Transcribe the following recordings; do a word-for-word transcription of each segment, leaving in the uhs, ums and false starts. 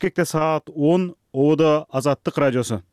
Бишкекте саат он, Ободо Азаттык радиосу.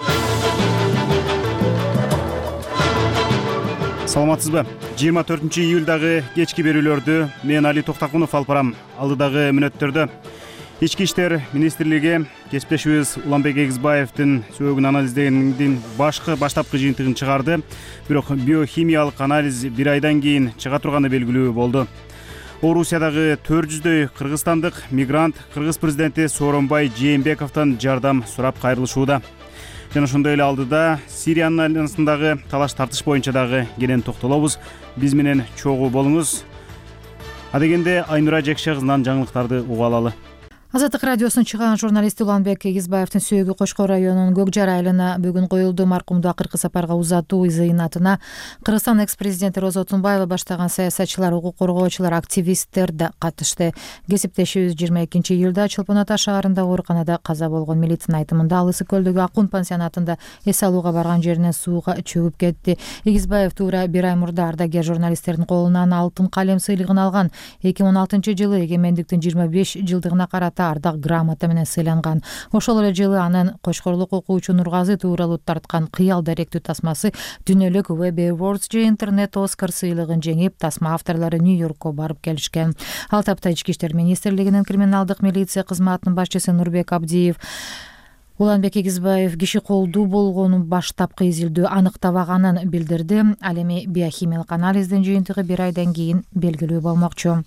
Саламатсызбы? жыйырма төртүнчү июлдагы кечки берүүлөрдү мен Али Токтакунов алып барам. Алдыдагы мүнөттөрдө Ички иштер министрлиги кесиптешибиз Уланбек Эгизбаевдин сөөгүн анализдегендин башкы баштапкы жыйынтыгын чыгарды. Бирок биохимиялык анализ бир айдан кийин чыга турганы белгилүү болду. Орусиядагы төрт жүздөй кыргызстандык мигрант кыргыз президенти Сооронбай Жээнбековдон жардам сурап кайрылышууда. Жана ошондой эле алдыда Сириянын айланасындагы талаш тартыш боюнча дагы кенен токтолобуз. Биз менен чогуу болуңуз. Адегенде Айнура Жекше кызынан жаңылыктарды уга алалы. Азаттык радиосунун чыган журналисти Уланбек Эгизбаевдин сөөгү Кошкор районунун Көкжар айылына бүгүн коюлду. Маркумду акыркы сапарга узатуу зыйнатына Кыргызстан экс-президенти Роза Отунбаева баштаган саясатчылар, укук коргоочулар, активисттер да катышты. Кесиптешибиз жыйырма экинчи июлда Чолпон Ата шаарында ооруканада каза болгон. Милициянын айтымында ал Ысык көлдөгү Акун пансионатында эс алууга барган жеринен сууга чөгүп кетти. Эгизбаев туура бир ай мурда ардагер журналисттердин колунан алтын калем сыйлыгын алган. эки миң он алтынчы жылы эгемендиктин жыйырма беш жылдыгына карата ардак грамота менен сыйланган. Ошол эле жылы анын Кошкорлук окуучу Нургазы тууралуу тарткан кыял даректүү тасмасы дүйнөлүк Webby Awards же интернет Оскар сыйлыгын жеңип, тасма авторлору Нью-Йоркко барып келишкен. Ал тапта Ички иштер министрлигинин криминалдык милиция кызматынын башчысы Нурбек Абдиев Уланбек Эгизбаев киши колдуу болгонун баштапкы изилдөө аныктабаганын билдирди. Ал эми биохимиялык анализдин жыйынтыгы бир айдан кийин белгилүү болмокчу.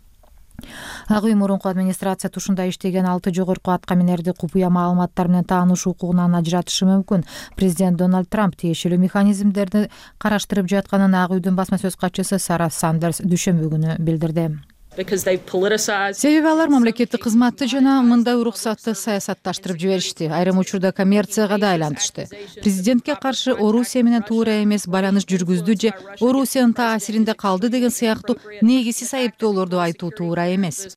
Ак үй мурунку администрация тушунда иштеген алты жогорку аткаминерди купуя маалыматтар менен таанышуу укугунан ажыратышы мүмкүн. Президент Дональд Трамп тиешелүү механизмдерди караштырып жатканын Ак үйдүн басма сөз катчысы Сара Сандерс дүйшөмбү күнү билдирди. Себеби алар мамлекеттик кызматты жана мындай уруксатты саясатташтырып жиберишти. Айрым учурда коммерцияга да айлантышты. Президентке каршы Орусия менен туура эмес байланыш жүргүздү же Орусиянын таасиринде калды деген сыяктуу негизсиз айыптоолорду айтуу туура эмес.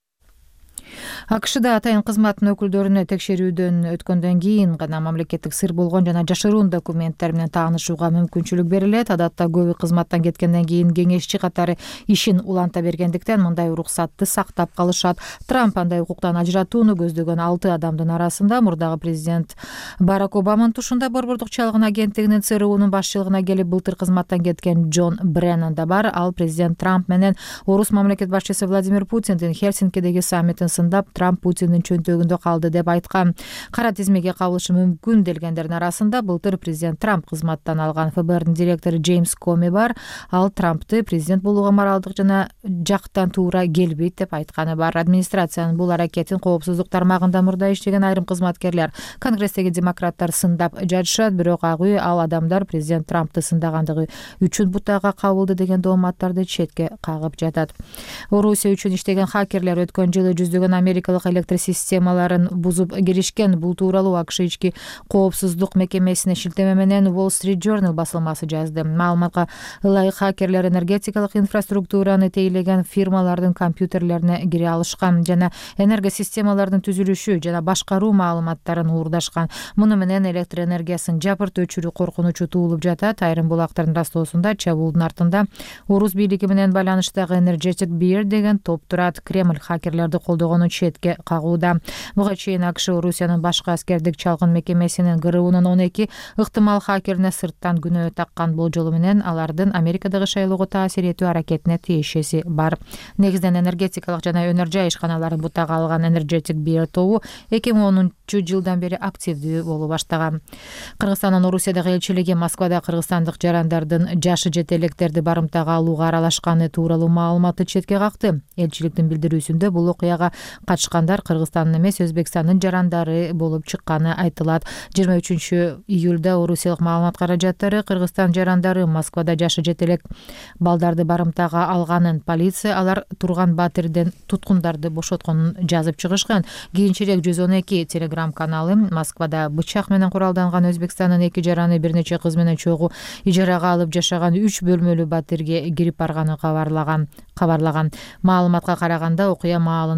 АКШда атайын кызматтын өкүлдөрүнө текшерүүдөн өткөндөн кийин гана мамлекеттик сыр болгон жана жашыруун документтер менен таанышууга мүмкүнчүлүк берилет. Адатта көбү кызматтан кеткенден кийин кеңешчи катары ишин уланта бергендиктен мындай уруксатты сактап калышат. Трамп андай укуктан ажыратууну көздөгөн алты адамдын арасында мурдагы президент Барак Обаманын тушунда борбордук чалгын агенттигинин ЦРУнун башчылыгына келип былтыр кызматтан кеткен Джон Бреннан да бар. Ал президент Трамп менен орус мамлекет башчысы Владимир Путиндин Хельсинкидеги саммитин сындап, Трамп Путиндин чөнтөгүндө калды деп айткан. Кара тизмеге кабылышы мүмкүн делгендердин арасында былтыр президент Трамп кызматтан алган эф бэ эрдин директору Джеймс Коми бар. Ал Трампты президент болууга моралдык жана жактан туура келбейт деп айтканы бар. Администрациянын бул аракетин коопсуздук тармагында мурда иштеген айрым кызматкерлер, Конгресстеги демократтар сындап жатышат. Бирок Ак үй ал адамдар президент Трампты сындагандыгы үчүн бутага кабылды деген дооматтарды четке кагып жатат. Орусия үчүн иштеген хакерлер өткөн жылы жүздөгөн америкалык электр системаларын бузуп киришкен. Бул тууралуу АКШ ички коопсуздук мекемесине шилтеме менен Wall Street Journal басылмасы жазды. Маалыматка ылайык хакерлер энергетикалык инфраструктураны тейлеген фирмалардын компьютерлерине кире алышкан жана энергосистемалардын түзүлүшү жана башкаруу маалыматтарын уурдашкан. Муну менен электр энергиясын жапырт өчүрүү коркунучу туулуп жатат. Айрым булактардын растоосунда чабуулдун артында орус бийлиги менен байланыштагы Energetic Bear деген топ турат. Кремль хакерлерди колдогону четке кагууда. Буга чейин АКШ Орусиянын башкы аскердик чалгын мекемесинин ГРУнун он эки ыктымал хакерине сырттан күнөө таккан болжолу менен алардын Америкадагы шайлоого таасир этүү аракетине тиешеси бар. Негизден энергетикалык жана өнөр жай ишканаларын бутага алган Energetic Bear тобу эки миң онунчу жылдан бери активдүү боло баштаган. Кыргызстандын Орусиядагы элчилиги Москвада кыргызстандык жарандардын жашы жете электерди барымтага алууга аралашканы тууралуу маалыматты четке какты. Элчиликтин билдирүүсүндө бул окуяга катышкандар Кыргызстандын эмес, Өзбекстандын жарандары болуп чыкканы айтылат. жыйырма үчүнчү июлда Орусиялык маалымат каражаттары Кыргызстан жарандары Москвада жашы жетелек балдарды барымтага алганын, полиция алар турган батирден туткундарды бошотконун жазып чыгышкан. Кийинчерээк жүз он эки телеграм каналы Москвада бычак менен куралданган Өзбекстандын эки жараны бир нече кыз менен чогуу ижарага алып жашаган үч бөлмөлүү батирге кирип барганын кабарлаган. кабарлаган. Маалыматка караганда окуя маалында батир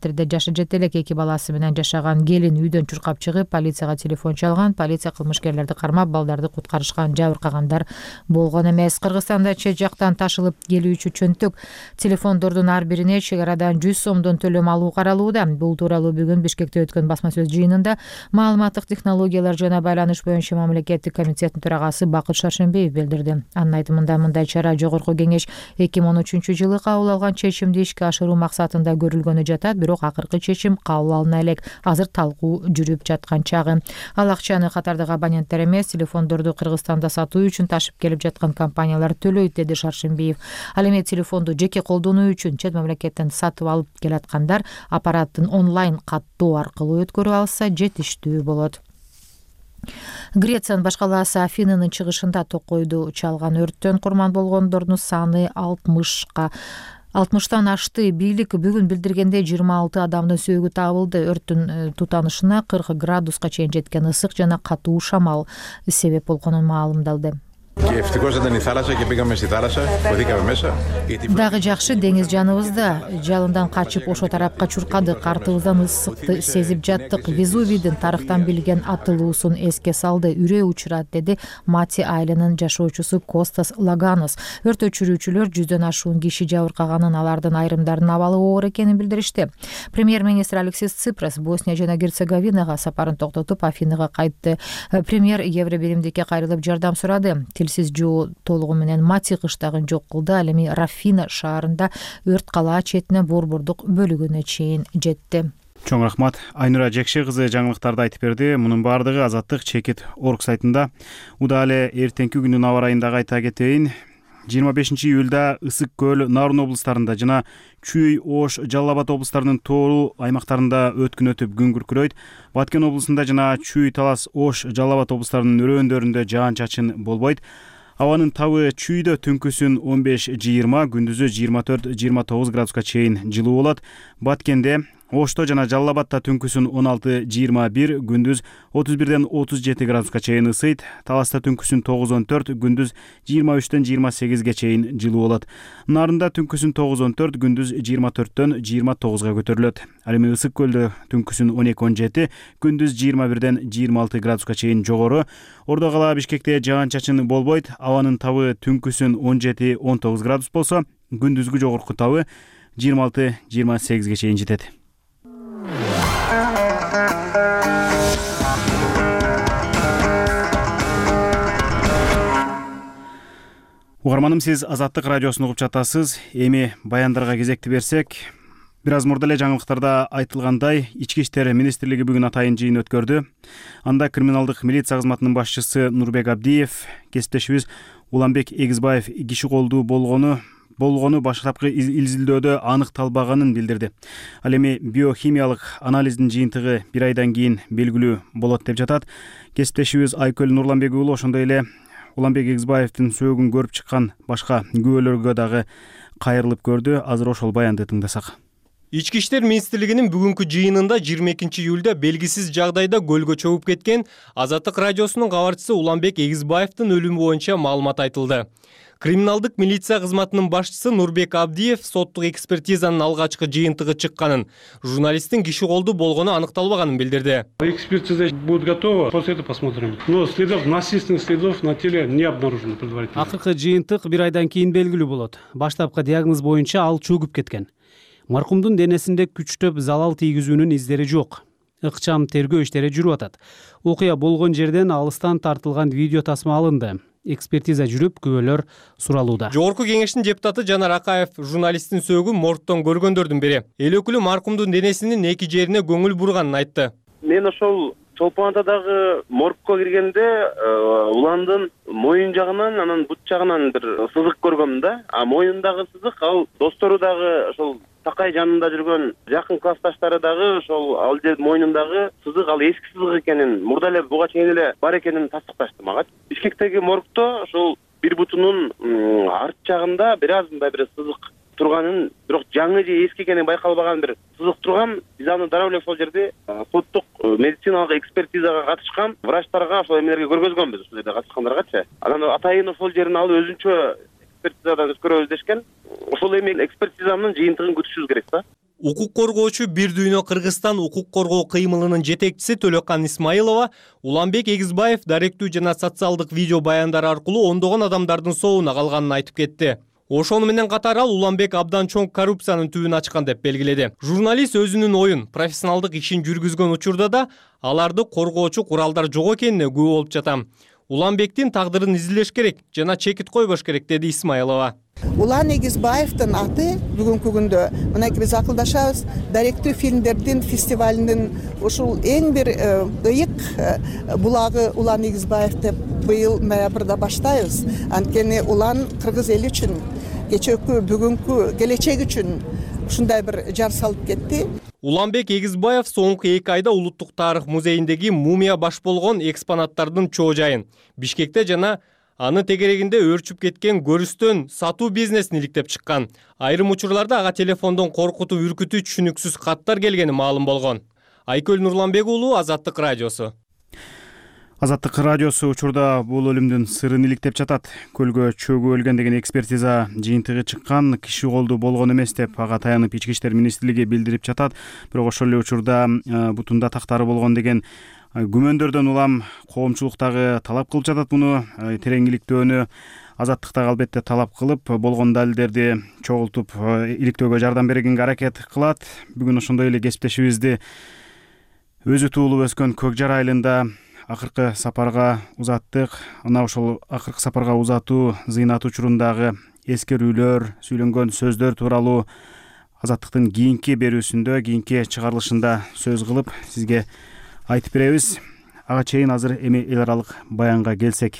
Питерде жашы жете элек эки баласы менен жашаган келин үйдөн чуркап чыгып, полицияга телефон чалган. Полиция кылмышкерлерди кармап, балдарды куткарышкан, жабыркагандар болгон эмес. Кыргызстанда чет жактан ташылып келүүчү чөнтөк телефондордун ар бирине чек арадан жүз сомдон төлөм алуу каралууда. Бул тууралуу бүгүн Бишкекте өткөн басма сөз жыйынында маалыматтык технологиялар жана байланыш боюнча мамлекеттик комитеттин төрагасы Бакыт Шаршембиев билдирди. Анын айтымында мындай чара Жогорку Кеңеш эки миң он үчүнчү жылы кабыл алган чечимди ишке ашыруу максатында көрүлгөнү жатат, бирок акыркы чечим кабыл алына элек. Азыр талкуу жүрүп жаткан чагы. Ал акчаны катардагы абоненттер эмес, телефондорду Кыргызстанда сатуу үчүн ташып келип жаткан компаниялар төлөйт, деди Шаршембиев. Ал эми телефонду жеке колдонуу үчүн чет мамлекеттен сатып алып келаткандар аппараттын онлайн каттоо аркылуу өткөрүп алса жетиштүү болот. Грециянын баш калаасы Афинанын чыгышында токойду чалган өрттөн курман болгондордун саны алтымышка алтымыштан ашты. Бийлик бүгүн билдиргенде жыйырма алты адамдын сөөгү табылды. Өрттүн тутанышына кырк градуска чейин жеткен ысык жана катуу шамал себеп болгонун маалымдалды. Дагы жакшы, деңиз жаныбызда. Жалындан качып ошо тарапка чуркадык, артыбыздан ысыкты сезип жаттык. Везувийдин тарыхтан билген атылуусун эске салды. Үрөө учурат, деди Мати айылынын жашоочусу Костас Лаганос. Өрт өчүрүүчүлөр жүздөн ашуун киши жабыркаганын, алардын айрымдарынын абалы оор экенин билдиришти. Премьер-министр Алексис Ципрас Босния жана Герцеговинага сапарын токтотуп, Афинага кайтты. Премьер Евро биримдикке кайрылып жардам сурады. Тилсиз жоо толугу менен Мати кыштагын жок кылды. Ал эми Рафина шаарында өрт калаа четине борбордук бөлүгүнө чейин жетти. Чоң рахмат. Айнура Жекше кызы жаңылыктарды айтып берди. Мунун баардыгы Азаттык Чекит орг сайтында. Удале эртеңки күнүн аба райында кайта кетейин. жыйырма бешинчи июлда Ысык көл, Нарын облустарында жана Чүй, Ош, Жалал Абад облустарынын тоолуу аймактарында өткүн өтүп күн күркүрөйт. Баткен облусунда жана Чүй, Талас, Ош, Жалал Абад облустарынын өрөөндөрүндө жаан-чачын болбойт. Абанын табы Чүйдө түнкүсүн он беш жыйырма, күндүзү жыйырма төрт жыйырма тогуз градуска чейин жылуу болот. Баткенде, Ошто жана Жалал Абадта түнкүсүн он алты жыйырма бир, күндүз отуз бирден отуз жети градуска чейин ысыйт. Таласта түнкүсүн тогуз он төрт, күндүз жыйырма үчтөн жыйырма сегизге чейин жылуу болот. Нарында түнкүсүн тогуз он төрт, күндүз жыйырма төрттөн жыйырма тогузга көтөрүлөт. Ал эми Ысык көлдө түнкүсүн он эки он жети, күндүз жыйырма бирден жыйырма алты градуска чейин жогору. Ордо кала Бишкекте жаан-чачын болбойт. Абанын табы түнкүсүн он жети он тогуз градус болсо, күндүзгү жогорку табы жыйырма алты жыйырма сегизге чейин жетет. Угарманым, сиз Азаттык радиосун угуп жатасыз. Эми баяндарга кезекти берсек, бир аз мурда эле жаңылыктарда айтылгандай, Ички иштер министрлиги бүгүн атайын жыйын өткөрдү. Анда криминалдык милиция кызматынын башчысы Нурбек Абдиев, кесиптешибиз Уланбек Эгизбаев киши колдуу болгону болгону баштапкы изилдөөдө аныкталбаганын билдирди. Ал эми биохимиялык анализдин жыйынтыгы бир айдан кийин белгилүү болот деп жатат. Кесиптешибиз Айкөл Нурланбек уулу ошондой эле Уланбек Эгизбаевдин сөөгүн көрүп чыккан башка күбөлөргө дагы кайрылып көрдү. Азыр ошол баянды тыңдасак. Ички иштер министрлигинин бүгүнкү жыйынында жыйырма экинчи июлда белгисиз жагдайда көлгө чөгүп кеткен Азаттык радиосунун кабарчысы Уланбек Эгизбаевдин өлүмү боюнча маалымат айтылды. Криминалдык милиция кызматынын башчысы Нурбек Абдиев соттук экспертизанын алгачкы жыйынтыгы чыкканын, журналисттин киши колдуу болгону аныкталбаганын билдирди. Экспертиза будет готова, после этого посмотрим. Но следов, насильственных следов на теле не обнаружено предварительно. Акыркы жыйынтык бир айдан кийин белгилүү болот. Баштапкы диагноз боюнча ал чөгүп кеткен. Маркумдун денесинде күчтөп залал тийгизүүнүн издери жок. Ыкчам тергөө иштери жүрүп атат. Окуя болгон жерден алыстан тартылган видео тасма алынды. Экспертиза жүрүп, күбөлөр суралууда. Жогорку кеңештин депутаты Жанар Акаев журналисттин сөөгүн моргтон көргөндөрдүн бири. Эл өкүлү маркумдун денесинин эки жерине көңүл бурганын айтты. Мен ошол Чолпон Атадагы моргко киргенде уландын моюн жагынан, анан бут жагынан бир сызык көргөм да. А моюндагы сызык ал достору дагы ошол такай жанында жүргөн жакын классташтары дагы ошол ал же моюнундагы сызык ал эски сызык экенин, мурда эле буга чейин эле бар экенин тастыкташты мага. Бишкектеги моргто ошол бир бутунун арт жагында бир аз мындай бир сызык турганын, бирок жаңы же эски экенин байкалбаган бир сызык турган. Биз аны дароо эле ошол жерде соттук медициналык экспертизага катышкан врачтарга ошол эмелерге көргөзгөнбүз, ошол жерде катышкандаргачы. Анан атайын ошол жерин алып өзүнчө экспертизадан өткөрөбүз дешкен. Ошол эми экспертизанын жыйынтыгын күтүшүбүз керек да. Укук коргоочу Бир Дүйнө Кыргызстан укук коргоо кыймылынын жетекчиси Төлөккан Исмаилова Уланбек Эгизбаев даректүү жана социалдык видео баяндар аркылуу ондогон адамдардын соогуна калганын айтып кетти. Ошону менен катар ал Уланбек абдан чоң коррупциянын түбүн ачкан деп белгиледи. Журналист өзүнүн оюн, профессионалдык ишин жүргүзгөн учурда да аларды коргоочу куралдар жок экенине күбө болуп жатам. Уланбектин тагдырын изилдеш керек жана чекит койбош керек, деди Исмаилова. Улан Эгизбаевдин аты бүгүнкү күндө мынакей биз акылдашабыз, даректүү фильмдердин фестивалынын ушул эң бир ыйык булагы Улан Эгизбаев деп быйыл ноябрда баштайбыз. Анткени Улан кыргыз эли үчүн, кечээкү бүгүнкү келечек үчүн ушундай бир жар салып кетти. Уланбек Эгизбаев соңку эки айда Улуттук тарых музейиндеги мумия баш болгон экспонаттардын чоо жайын, Бишкекте жана аны тегерегинде өөрчүп кеткен көрүстөн сатуу бизнесин иликтеп чыккан. Айрым учурларда ага телефондон коркутуп үркүтүү түшүнүксүз каттар келгени маалым болгон. Айкөл Нурланбек уулу, Азаттык радиосу. Азаттык радиосу учурда бул өлүмдүн сырын иликтеп жатат. Көлгө чөгү өлгөн деген экспертиза жыйынтыгы чыккан, киши колду болгон эмес деп ага таянып Ички иштер министрлиги билдирип жатат. Бирок ошол эле учурда бутунда тактары болгон деген күмөндөрдөн улам коомчулуктагы талап кылып жатат. Муну терең иликтөөнү Азаттыктагы албетте талап кылып, болгон далилдерди чогултуп иликтөөгө жардам бергенге аракет кылат. Бүгүн ошондой эле кесиптешибизди өзү туулуп өскөн Көкжар айылында акыркы сапарга узаттык. Ана ошол акыркы сапарга узатуу зыйнаты учурундагы эскерүүлөр, сүйлөнгөн сөздөр тууралуу Азаттыктын кийинки берүүсүндө, кийинки чыгарылышында сөз кылып сизге айтып беребиз. Ага чейин азыр эми эл аралык баянга келсек.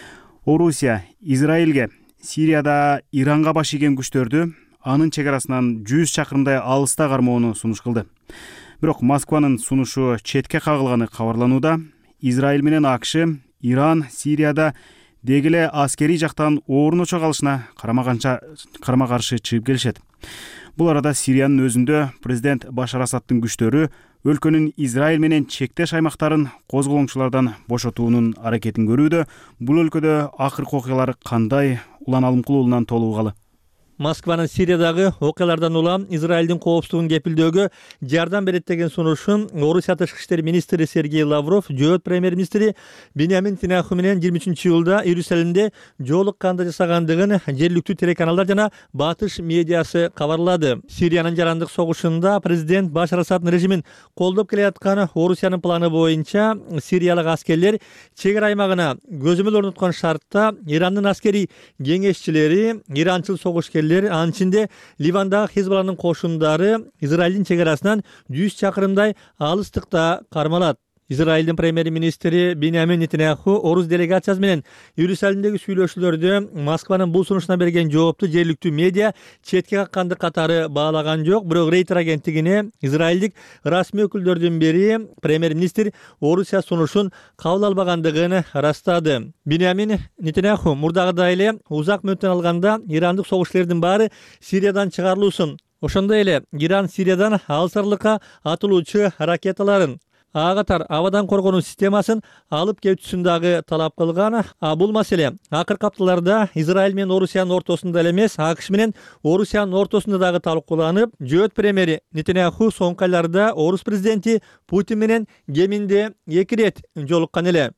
Орусия Израилге Сирияда Иранга баш ийген күчтөрдү анын чек арасынан жүз чакырымдай алыста кармоону сунуш кылды. Бирок Москванын сунушу четке кагылганы кабарланууда. Израиль менен АКШ Иран Сирияда дегеле аскерий жактан орночо калышына карама-канча карама-каршы чыгып келишет. Бул арада Сириянын өзүндө президент Башар Асадтын күчтөрү өлкөнүн Израиль менен чектеш аймактарын козголоңчулардан бошотуунун аракетин көрүүдө. Бул өлкөдө акыркы окуялар кандай? Улан Алымкул уулунан толугу калы. Москванын Сириядагы окуялардан улам Израилдин коопсуздугун кепилдөөгө жардам берет деген сунушун Орусия тышкы иштер министри Сергей Лавров жөөт премьер-министри Биньямин Нетаньяху менен жыйырма үчүнчү июлда Иерусалимде жолукканда жасагандыгын жергиликтүү телеканалдар жана батыш медиасы кабарлады. Сириянын жарандык согушунда президент Башар Асаддын режимин колдоп келе жаткан Орусиянын планы боюнча сириялык аскерлер чек ара аймагына көзөмөл орноткон шартта Ирандын аскерий кеңешчилери, иранчыл согушкерлер, анын ичинде Ливандагы Хизбалланын кошундары Израилдин чек арасынан жүз чакырымдай алыстыкта кармалат. Израилдин премьер-министри Биньямин Нетаньяху орус делегациясы менен Иерусалимдеги сүйлөшүүлөрдө Москванын бул сунушуна берген жоопту жергиликтүү медиа четке какканды катары баалаган жок. Бирок Рейтер агенттигине израилдик расмий өкүлдөрдүн бири премьер-министр Орусия сунушун кабыл албагандыгын ырастады. Биньямин Нетаньяху мурдагыдай эле узак мөөнөттөн алганда ирандык согушчулардын баары Сириядан чыгарылуусун, ошондой эле Иран Сириядан алсарлыкка атылуучу ракеталарын, ага катар абадан коргонуу системасын алып кетүүсүн дагы талап кылган. А бул маселе акыркы апталарда Израиль менен Орусиянын ортосунда эле эмес, АКШ менен Орусиянын ортосунда дагы талкууланып, жөөт премьери Нетаньяху соңку айларда орус президенти Путин менен кеминде эки ирет жолуккан эле.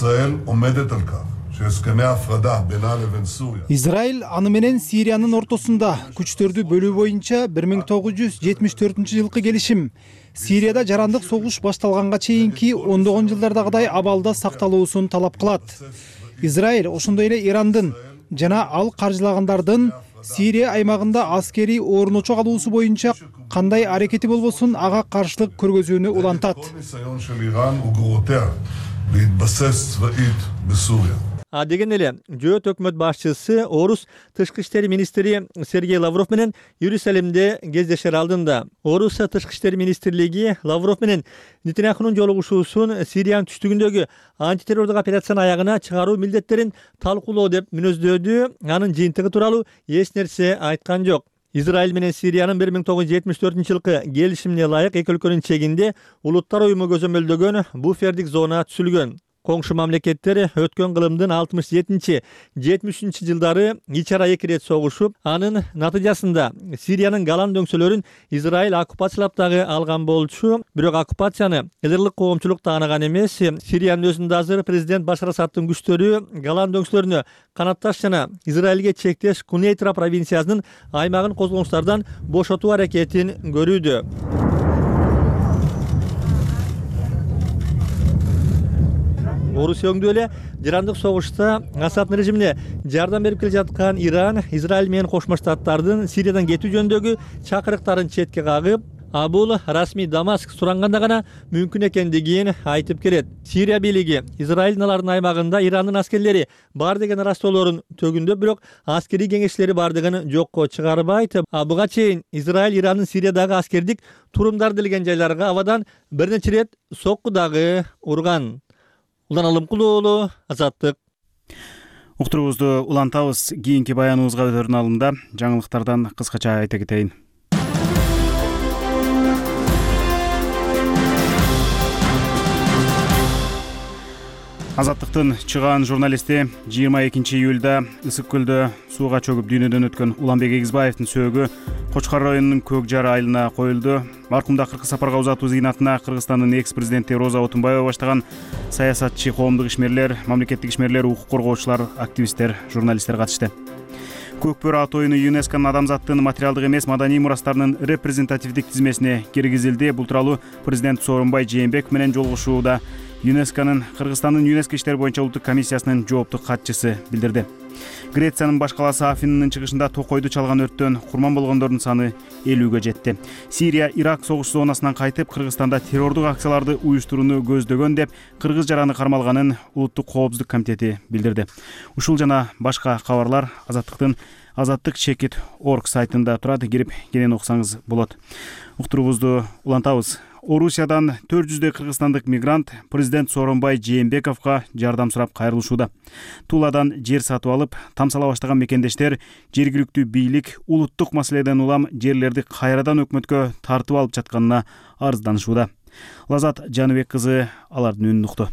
Израиль аны менен Сириянын ортосунда күчтөрдү бөлүү боюнча бир миң тогуз жүз жетимиш төртүнчү жылкы келишим Сирияда жарандык согуш башталганга чейинки ондогон жылдардагыдай абалда сакталуусун талап кылат. Израиль ошондой эле Ирандын жана ал каржылагандардын Сирия аймагында аскерий орночо калуусу боюнча кандай аракети болбосун ага каршылык көргөзүүнү улантат. А деген эле жөөт өкмөт башчысы орус тышкы иштер министри Сергей Лавров менен Иерусалимде кездешер алдында. Орус тышкы иштер министрлиги Лавров менен Нетаньяхунун жолугушуусун Сириянын түштүгүндөгү антитеррордук операциянын аягына чыгаруу милдеттерин талкуулоо деп мүнөздөдү. Анын жыйынтыгы тууралуу эч нерсе айткан жок. Израиль менен Сириянын бир миң тогуз жүз жетимиш төртүнчү жылкы келишимине ылайык эки өлкөнүн чегинде улуттар уюму көзөмөлдөгөн буфердик зона түзүлгөн. Коңшу мамлекеттер өткөн кылымдын алтымыш жетинчи жетимиш үчүнчү жылдары ич ара эки ирет согушуп, анын натыйжасында Сириянын Голан дөңсөлөрүн Израиль оккупациялап дагы алган болчу. Бирок оккупацияны эдерлик коомчулук тааныган эмес. Сириянын өзүндө азыр президент Башар Асадтын күчтөрү Голан дөңсөлөрүнө канатташ жана Израилге чектеш Кунейтра провинциясынын аймагын козгонуштардан бошотуу аракетин көрүүдө. Орусия өңдүү эле жарандык согушта Асаддын режимине жардам берип келе жаткан Иран, Израиль менен Кошмо Штаттардын Сириядан кетүү жөнүндөгү чакырыктарын четке кагып, а бул расмий Дамаск суранганда гана мүмкүн экендигин айтып келет. Сирия бийлиги Израилдин алардын аймагында Ирандын аскерлери бар деген ырастоолорун төгүндө, бирок аскерий кеңешчилери бардыгын жокко чыгарбайт. А буга чейин Израиль Ирандын Сириядагы аскердик турумдар делген жайларга абадан бир нече рет сокку дагы урган. Улан Алымкулуу, Азаттык. Уктуруубузду улантабыз. Кийинки баяныбызга өтөрүн алымда жаңылыктардан кыскача айта кетейин. Азаттыктын чыгаан журналисти жыйырма экинчи июлда Ысык көлдө сууга чөгүп дүйнөдөн өткөн Уланбек Эгизбаевдин сөөгү Кочкор районунун Көк Жар айылына коюлду. Маркумда кыркы сапарга узатуу зыйнатына Кыргызстандын экс-президенти Роза Отунбаева баштаган саясатчы, коомдук ишмерлер, мамлекеттик ишмерлер, укук коргоочулар, активисттер, журналисттер катышты. Көк бөрү ат оюну ЮНЕСКОнун адамзаттын материалдык эмес маданий мурастарынын репрезентативдик тизмесине киргизилди. Бул тууралуу президент Сооронбай Жээнбеков менен жолугушууда ЮНЕСКОнун Кыргызстандын ЮНЕСКО иштер боюнча улуттук комиссиясынын жооптук катчысы билдирди. Грециянын баш калаасы Афининин чыгышында токойду чалган өрттөн курман болгондордун саны элүүгө жетти. Сирия Ирак согуш зонасынан кайтып, Кыргызстанда террордук акцияларды уюштурууну көздөгөн деп кыргыз жараны кармалганын Улуттук коопсуздук комитети билдирди. Ушул жана башка кабарлар Азаттыктын азаттык чекит точка орг сайтында турат, кирип кенен окусаңыз болот. Уктуруубузду улантабыз. Орусиядан төрт жүздөй кыргызстандык мигрант президент Сооронбай Жээнбековго жардам сурап кайрылышууда. Туладан жер сатып алып, тамсала баштаган мекендештер жергиликтүү бийлик улуттук маселеден улам жерлерди кайрадан өкмөткө тартып алып жатканына арызданышууда. Лазат Жаныбек кызы алардын үнүн укту.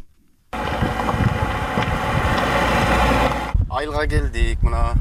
Айылга келдик, мына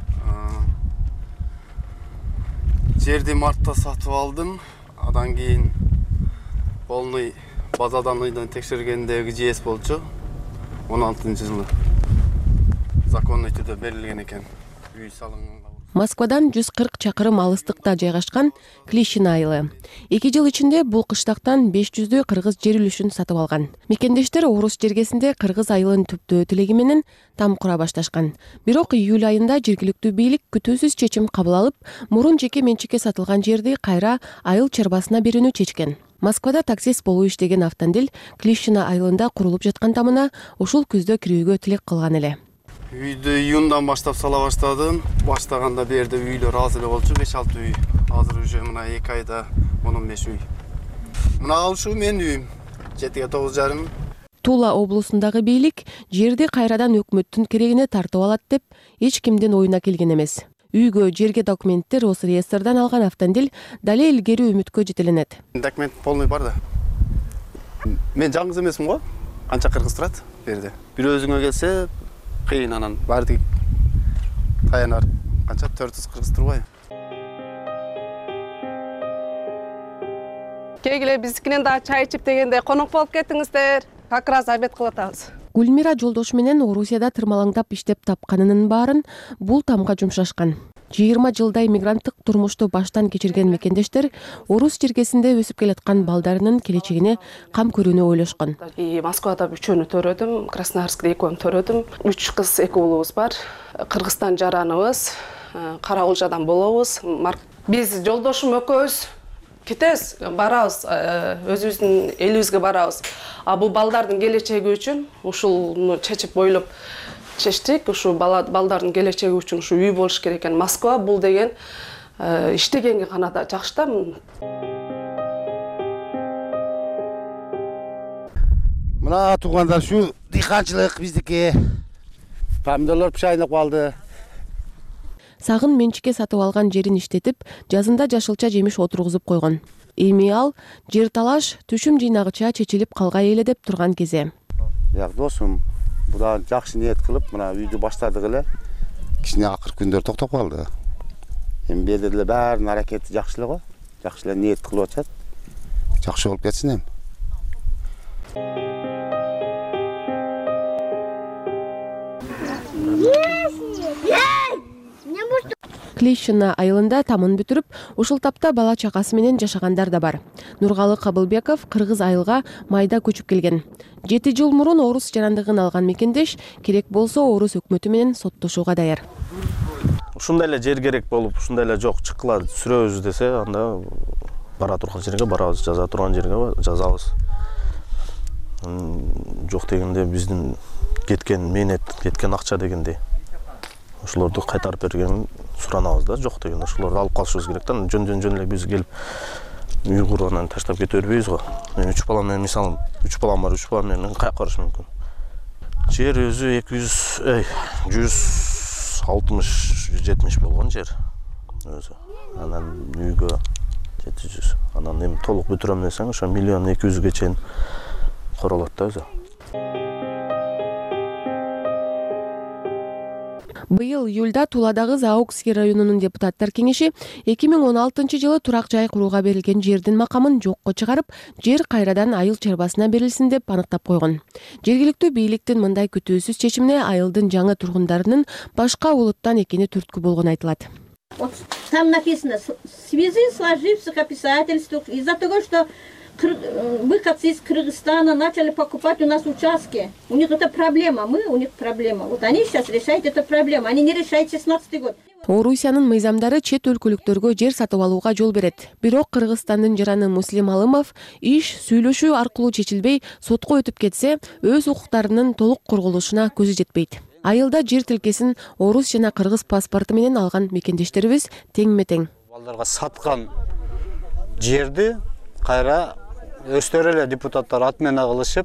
жерди мартта сатып алдым. Адан кийин полный базадан ыйдан текшергендеги жээс болчу. он алтынчы жылы законный түрдө берилген экен. Үй салынган. Москвадан жүз кырк чакырым алыстыкта жайгашкан Клишин айылы. эки жыл ичинде бул кыштактан беш жүздөй кыргыз жер үлүшүн сатып алган. Мекендештер орус жергесинде кыргыз айылын түптөө тилеги менен там кура башташкан. Бирок июль айында жергиликтүү бийлик күтүүсүз чечим кабыл алып, мурун жеке менчикке сатылган жерди кайра айыл чарбасына берүүнү чечкен. Москвада таксист болуу иштеген автандил Клишина айылында курулуп жаткан тамына ушул күздө кирүүгө тилек кылган эле. Үйдү июндан баштап сала баштадым. Баштаганда бу жерде үйлөр аз эле болчу, беш алты үй. Азыр уже мына эки айда он он беш үй. Мына ушул менин үйүм. жетиге тогуз жарым. Тула облусундагы бийлик жерди кайрадан өкмөттүн керегине тартып алат деп эч кимдин оюна келген эмес. Үйгө жерге документтер Росреестрдан алган автандил дале илгери үмүткө жетеленет. Документ полный бар да. Мен жалгыз эмесмин го. Канча кыргыз турат бу жерде. Бир өзүңө келсе кыйын, анан баардык таянар канча төрт жүз кыргыз турбайбы. Кегиле биздикинен да чай ичип дегенде конок болуп кеттиңиздер. Как раз обед кылып атабыз. Гүлмира жолдошу менен Орусияда тырмалаңдап иштеп тапканынын баарын бул тамга жумшашкан. жыйырма жылдай мигранттык турмушту баштан кечирген мекендештер орус жергесинде өсүп келаткан балдарынын келечегине кам көрүүнү ойлошкон. И Москвада үчөөнү төрөдүм, Красноярскте экөөнү төрөдүм. үч кыз, эки уулубуз бар. Кыргызстан жараныбыз, Караулжадан болобуз. Биз жолдошум экөөбүз кетебиз, барабыз, өзүбүздүн элибизге барабыз. А бул балдардын келечеги үчүн ушулну чечип ойлоп чечтик. Ушу балдардын келечеги үчүн ушу үй болуш керек экен. Москва бул деген иштегенге гана да жакшы да. Мына туугандар, ушу дыйканчылык биздики. Помидорлор пышайынып калды. Сагын менчикке сатып алган жерин иштетип, жазында жашылча жемиш отургузуп койгон. Эми ал жер талаш түшүм жыйнагыча чечилип калгай эле деп турган кезде. Бияк досум будан жакшы ниет кылып мына үйдү баштадык эле кичине акыркы күндөр токтоп калды. Эми бул деле баарынын аракети жакшы эле го. Жакшы эле ниет кылып атышат. Жакшы болуп кетсин эми. Клишина айылында тамын бүтүрүп, ушул тапта бала чакасы менен жашагандар да бар. Нургалы Кабылбеков кыргыз айылга майда көчүп келген. жети жыл мурун орус жарандыгын алган мекендеш керек болсо орус өкмөтү менен соттошууга даяр. Ушундай эле жер керек болуп, ушундай эле жок чыккыла сүрөбүз десе, анда бара турган жерге барабыз, жаза турган жерге жазабыз. Жок дегенде биздин кеткен менет, кеткен акча дегенде ошолорду кайтарып бергенин суранабыз да, жок дегенде ошолорду алып калышыбыз керек да. Жөн-жөн жөн эле биз келип үй куруп анан таштап кете бербейбиз го. Мен үч балам менен мисалы, үч балам бар, үч балам менен каяка барыш мүмкүн. Жер өзү эки жүз, эй, жүз алтымыш жетимиш болгон жер өзү. Анан үйгө жети жүз. Анан эми толук бүтүрөм десең, ошо миллион эки жүзгө чейин королот да өзү. Быйыл июлда Туладагы Заокский районунун депутаттар кеңеши эки миң он алтынчы жылы турак жай курууга берилген жердин макамын жокко чыгарып, жер кайрадан айыл чарбасына берилсин деп аныктап койгон. Жергиликтүү бийликтин мындай күтүүсүз чечимине айылдын жаңы тургундарынын башка улуттан экени түрткү болгону айтылат. Вот там написано в связи сложившихся обстоятельств из-за того, что выходцы из Кыргызстана начали покупать у нас участки. У них это проблема, мы у них проблема. Вот они сейчас решают эту проблему, они не решают шестнадцатый год. Орусиянын мыйзамдары чет өлкөлүктөргө жер сатып алууга жол берет. Бирок Кыргызстандын жараны Муслим Алымов иш сүйлөшүү аркылуу чечилбей сотко өтүп кетсе, өз укуктарынын толук корголушуна көзү жетпейт. Айылда жер тилкесин орус жана кыргыз паспорту менен алган мекендештерибиз теңме-тең. Балдарга саткан жерди кайра өстөрү эле депутаттар атмена кылышып,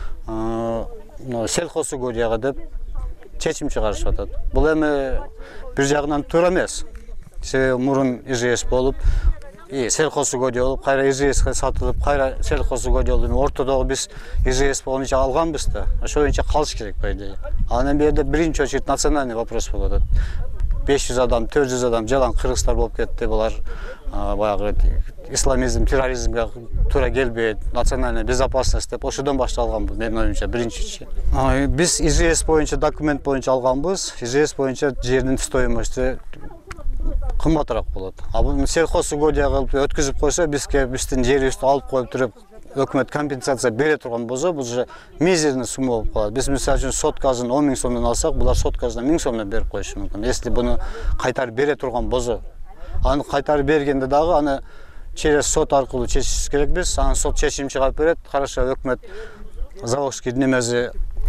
сельхозугодияга деп чечим чыгарышып атат. Бул эми бир жагынан туура эмес. Себеби мурун ИЖС болуп, сельхозугодия болуп, кайра ИЖСке сатылып, кайра сельхозугодия болуп, ортодогу биз ИЖС боюнча алганбыз да. Ошол боюнча калыш керек по идее. Анан берде биринчи очередь национальный вопрос болуп атат. беш жүз адам, төрт жүз адам жалаң кыргыздар болуп кетти. Булар баягы исламизм, терроризмге туура келбейт, национальная безопасность деп ошодон башталган бул менин оюмча биринчи. Биз ИЖС боюнча документ боюнча алганбыз. ИЖС боюнча жердин стоимости кымбатыраак болот. А бул сельхозугодия кылып өткүзүп койсо, бизге биздин жерибизди алып коюп туруп өкмөт компенсация бере турган болсо, бул же мизерный сумма болуп калат. Биз мисалы үчүн соткасын он миң сомдон алсак, булар соткасына миң сомдон берип коюшу мүмкүн. Если буну кайтарып бере турган болсо, аны кайтарып бергенде дагы аны через сот аркылуу чечиш керекпиз. Анан сот чечим чыгарып берет. Хорошо, өкмөт Завокский немези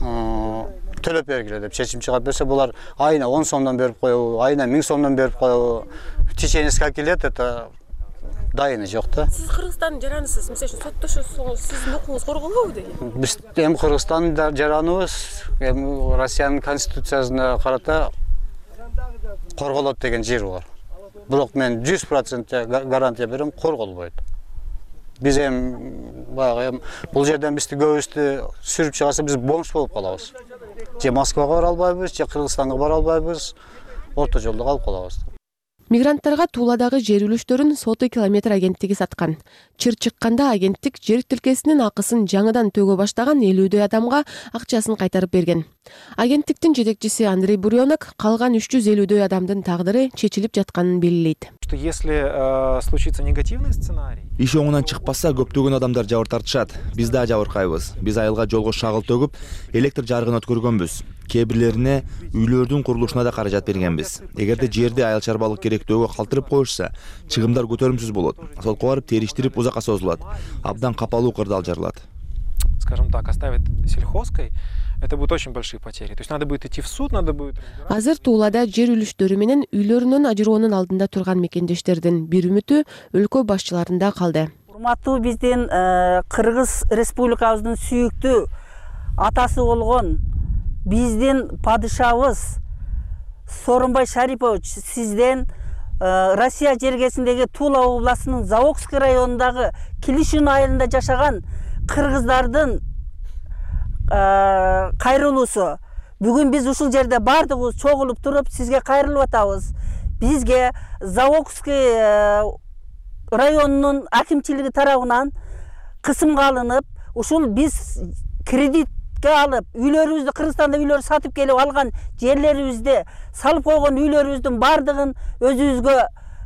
төлөп бергиле деп чечим чыгарып берсе, булар айына он сомдон берип коебу, айына миң сомдон берип коебу. В течение скольки лет это дайыны жок да. Сиз Кыргызстандын жаранысыз, мисалы үчүн соттошосуңуз, сиздин укугуңуз корголобу деген? Биз эми Кыргызстандын жараныбыз, эми Россиянын конституциясына карата корголот деген жер бар. Бирок мен жүз процент гарантия берем, корголбойт. Биз эми баягы эми бул жерден бизди көбүстү сүрүп чыгарса, биз бомж болуп калабыз. Же Москвага бара албайбыз, же Кыргызстанга бара албайбыз. Орто жолдо калып калабыз. Мигранттарга Тууладагы жер үлүштөрүн Соты километр агенттиги саткан. Чыр чыкканда агенттик жер тилкесинин акысын жаңыдан төгө баштаган элүүдөй адамга акчасын кайтарып берген. Агенттиктин жетекчиси Андрей Буренок калган үч жүз элүүдөй адамдын тагдыры чечилип жатканын белгилейт. Что если случится негативный сценарий? Иш оңунан чыкпаса, көптөгөн адамдар жабыр тартышат. Биз да жабыркайбыз. Биз айылга жолго шагыл төгүп, электр жарыгын өткөргөнбүз. Кээ бирлерине үйлөрдүн курулушуна да каражат бергенбиз. Эгерде жерди айыл чарбалык керектөөгө калтырып коюшса, чыгымдар көтөрүмсүз болот. Сотко барып териштирип узакка созулат. Абдан капалуу кырдаал жарылат. Скажем так, оставит сельхозкой, это будут очень большие потери. То есть надо будет идти в суд, надо будет... Азыр Туулада жер үлүштөрү менен үйлөрүнөн ажыроонун алдында турган мекендештердин бир үмүтү өлкө башчыларында калды. Урматтуу биздин Кыргыз Республикабыздын сүйүктүү атасы болгон биздин падышабыз Сооронбай Шарипович сизден Россия жергесиндеги Тула областынын Завокский районундагы Клишин айылында жашаган кыргыздардын кайрылуусу. Бүгүн биз ушул жерде баардыгыбыз чогулуп туруп сизге кайрылып атабыз. Бизге Завокский районунун акимчилиги тарабынан кысымга алынып, ушул биз кредитке алып, үйлөрүбүздү Кыргызстанда үйлөр сатып келип алган жерлерибизди, салып койгон үйлөрүбүздүн баардыгын өзүбүзгө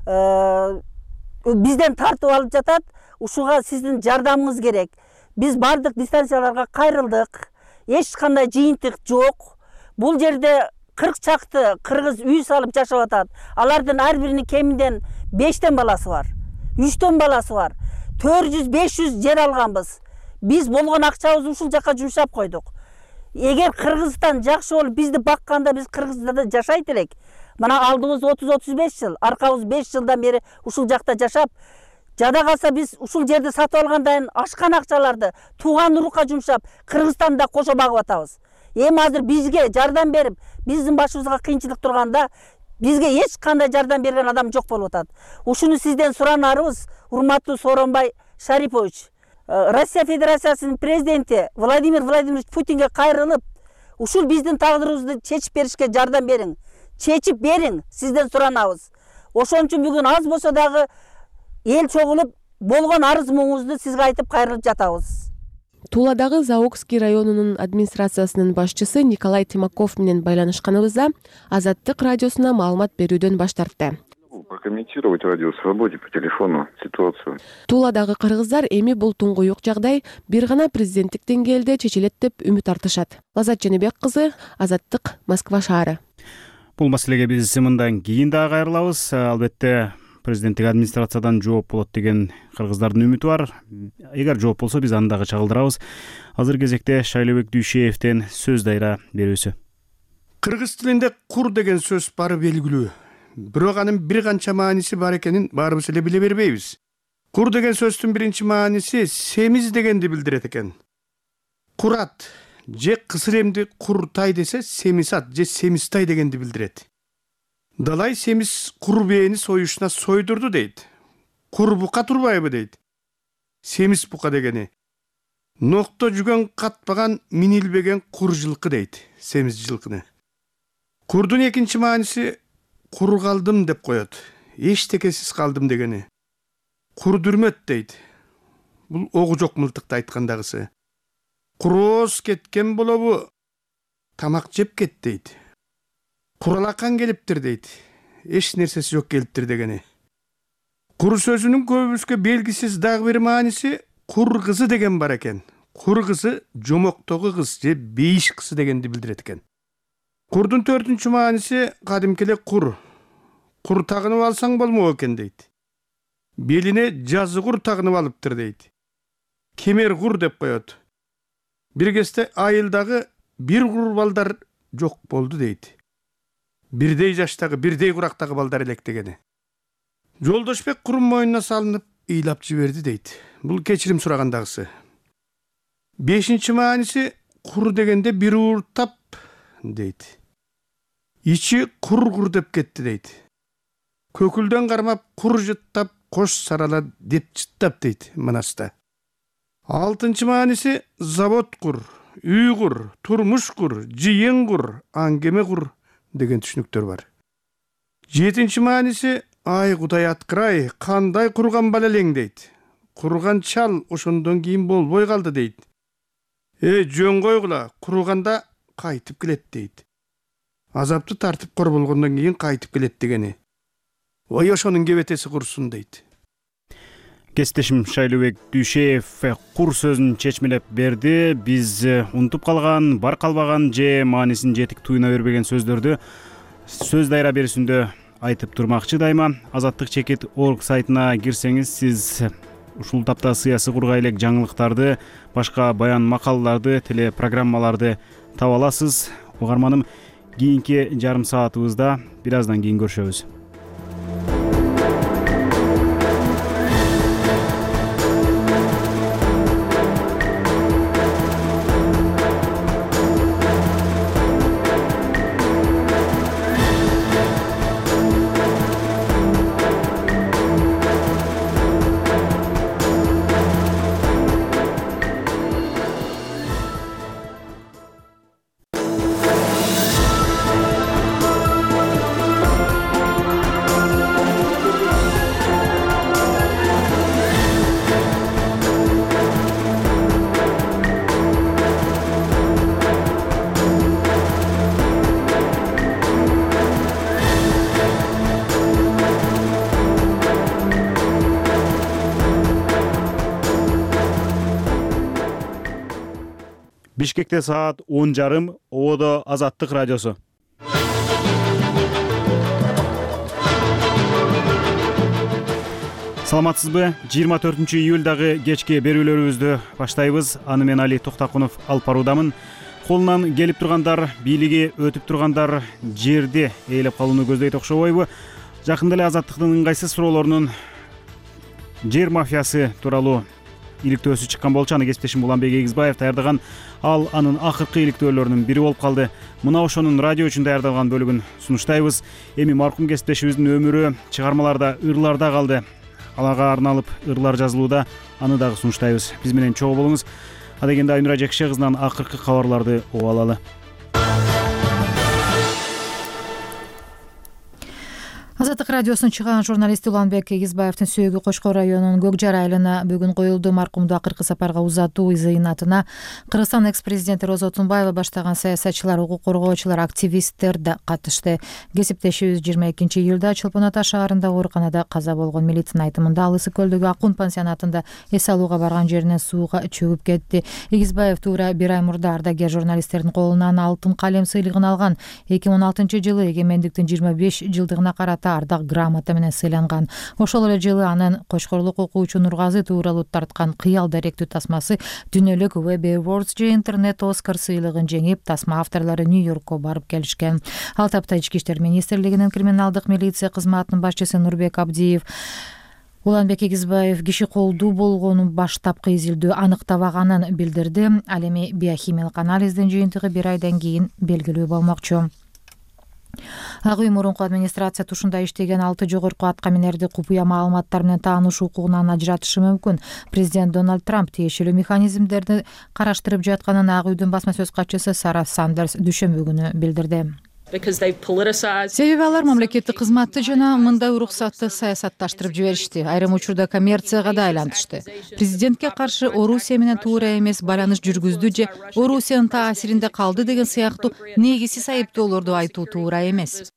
бизден тартып алып жатат. Ушуга сиздин жардамыңыз керек. Биз бардык дистанцияларга кайрылдык. Эч кандай жыйынтык жок. Бул жерде кырк чакты кыргыз үй салып жашап атат. Алардын ар биринин кеминден бештен баласы бар, үчтөн баласы бар. төрт жүз беш жүз жер алганбыз. Биз болгон акчабызды ушул жака жумшап койдук. Эгер Кыргызстан жакшы болуп бизди бакканда биз Кыргызстанда жашайт элек. Мына алдыбыз отуз отуз беш жыл, аркабыз беш жылдан бери ушул жакта жашап, жада калса биз ушул жерди сатып алгандан ашкан акчаларды тууган урукка жумшап, Кыргызстанда кошо багып атабыз. Эми азыр бизге жардам берип, биздин башыбызга кыйынчылык турганда, бизге эч кандай жардам берген адам жок болуп атат. Ушуну сизден суранарыбыз, урматтуу Сооронбай Шарипович, Россия Федерациясынын президенти Владимир Владимирович Путинге кайрылып, ушул биздин тагдырыбызды чечип беришке жардам бериң. Чечип бериң, сизден суранабыз. Ошон үчүн бүгүн аз болсо дагы эл чогулуп болгон арыз муңубузду сизге айтып кайрылып жатабыз. Туладагы Заокский районунун администрациясынын башчысы Николай Тимаков менен байланышканыбызда Азаттык радиосуна маалымат берүүдөн баш тартты. Прокомментировать радио Свободе по телефону ситуацию. Туладагы кыргыздар эми бул туңгуюк жагдай бир гана президенттик деңгээлде чечилет деп үмүт артышат. Лазат Женебек кызы, Азаттык, Москва шаары. Бул маселеге биз мындан кийин дагы кайрылабыз. Албетте президенттик администрациядан жооп болот деген кыргыздардын үмүтү бар. Эгер жооп болсо биз аны дагы чагылдырабыз. Азыр кезекте Шайлообек Дүйшеевден сөз дайра берүүсү. Кыргыз тилинде кур деген сөз бары белгилүү. Бирок анын бир канча мааниси бар экенин баарыбыз эле биле бербейбиз. Кур деген сөздүн биринчи мааниси семиз дегенди билдирет экен. Курат же кысыр эмди куртай десе семисат же семистай дегенди билдирет. Далай семиз кур бээни союшуна сойдурду дейт. Кур бука турбайбы дейт. Семиз бука дегени. Нокто жүгөн катпаган минилбеген кур жылкы дейт. Семиз жылкыны. Курдун экинчи мааниси кур калдым деп коет. Эчтекесиз калдым дегени. Кур дүрмөт дейт. Бул огу жок мылтыкты айткандагысы. Курооз кеткен болобу, тамак жеп кет дейт. Куралакан келиптир дейт. Эч нерсеси жок келиптир дегени. Кур сөзүнүн көбүбүзгө белгисиз дагы бир мааниси кур кызы деген бар экен. Кур кызы жомоктогу кыз же бейиш кызы дегенди билдирет экен. Курдун төртүнчү мааниси кадимки эле кур. Кур тагынып алсаң болмок экен дейт. Белине жазы кур тагынып алыптыр дейт. Кемер кур деп коет. Бир кезде айылдагы бир кур балдар жок болду дейт. Бирдей жаштагы, бирдей курактагы балдар элек дегени. Жолдошбек курун мойнуна салынып ыйлап жиберди дейт. Бул кечирим сурагандагысы. Бешинчи мааниси кур дегенде бир ууртап дейт. Ичи кур-кур деп кетти дейт. Көкүлдөн кармап кур жыттап, кош сарала деп жыттап дейт мынаста. Алтынчы мааниси завод кур, үй кур, турмуш кур, жыйын кур, аңгеме кур деген түшүнүктөр бар. Жетинчи мааниси ай Кудай аткырай, кандай курган бала элең дейт. Курган чал ошондон кийин болбой калды дейт. Э, жөн койгула, курганда кайтып келет дейт. Азапты тартып кор болгондон кийин кайтып келет дегени. Ой, ошонун кебетеси курсун дейт. Кесиптешим Шайлообек Дүйшеев кур сөзүн чечмелеп берди. Биз унутуп калган, бар калбаган же маанисин жетик туюна бербеген сөздөрдү сөз дайра берүүсүндө айтып турмакчы дайыма. Азаттык чекит орг сайтына кирсеңиз, сиз ушул тапта сыясый кургай элек жаңылыктарды, башка баян макалаларды, телепрограммаларды таба аласыз. Угарманым, кийинки жарым саатыбызда бир аздан кийин көрүшөбүз. Бишкекте саат он жарым, ободо Азаттык радиосу. Саламатсызбы? жыйырма төртүнчү июлдагы кечки берүүлөрүбүздү баштайбыз. Аны мен Али Токтакунов алып баруудамын. Колунан келип тургандар, бийлиги өтүп тургандар жерди ээлеп калууну көздөйт окшобойбу? Жакында эле Азаттыктын ыңгайсыз суроолорунун жер мафиясы тууралуу иликтөөсү чыккан болчу. Аны кесиптешим Уланбек Эгизбаев даярдаган. Ал анын акыркы иликтөөлөрүнүн бири болуп калды. Мына ошонун радио үчүн даярдалган бөлүгүн сунуштайбыз. Эми маркум кесиптешибиздин өмүрү чыгармаларда, ырларда калды. Алага арналып ырлар жазылууда, аны дагы сунуштайбыз. Биз менен чогуу болуңуз. Адегенде Айнура Жекше кызынан акыркы кабарларды угуп алалы. Азаттык радиосунун чыган журналисти Уланбек Эгизбаевдин Сөөгү Кошкор районунун Көкжар айылына бүгүн коюлду. Маркумду акыркы сапарга узатуу зыйнатына Кыргызстан экс-президенти Роза Отунбаева баштаган саясатчылар, укук коргоочулар, активисттер да катышты. Кесиптешибиз жыйырма экинчи июлда Чолпон Ата шаарындагы ооруканада каза болгон. Милициянын айтымында ал Ысык көлдөгү Акун пансионатында эс алууга барган жеринен сууга чөгүп кетти. Эгизбаев туура бир ай мурда ардагер журналисттердин колунан алтын калем сыйлыгын алган. эки миң он алтынчы жылы эгемендиктин жыйырма беш жылдыгына карата ардак грамота менен сыйланган. Ошол эле жылы анын кошкорлук окуучу Нургазы тууралуу тарткан кыял даректүү тасмасы дүйнөлүк Webby Awards же интернет Оскар сыйлыгын жеңип, тасма авторлору Нью-Йоркко барып келишкен. Ал тапта Ички иштер министрлигинин криминалдык милиция кызматынын башчысы Нурбек Абдиев Уланбек Эгизбаев киши колдуу болгонун баштапкы изилдөө аныктабаганын билдирди. Ал эми биохимиялык анализдин жыйынтыгы бир айдан кийин белгилүү болмокчу. Ак үй мурунку администрация тушунда иштеген алты жогорку аткаминерди купуя маалыматтар менен таанышуу укугунан ажыратышы мүмкүн. Президент Дональд Трамп тиешелүү механизмдерди караштырып жатканын Ак үйдүн басма сөз катчысы Сара Сандерс дүйшөмбү күнү билдирди. Себеби алар мамлекеттик кызматты жана мындай уруксатты саясатташтырып жиберишти. Айрым учурда коммерцияга да айлантышты. Президентке каршы Орусия менен туура эмес байланыш жүргүздү же Орусиянын таасиринде калды деген сыяктуу негизсиз айыптоолорду айтуу туура эмес.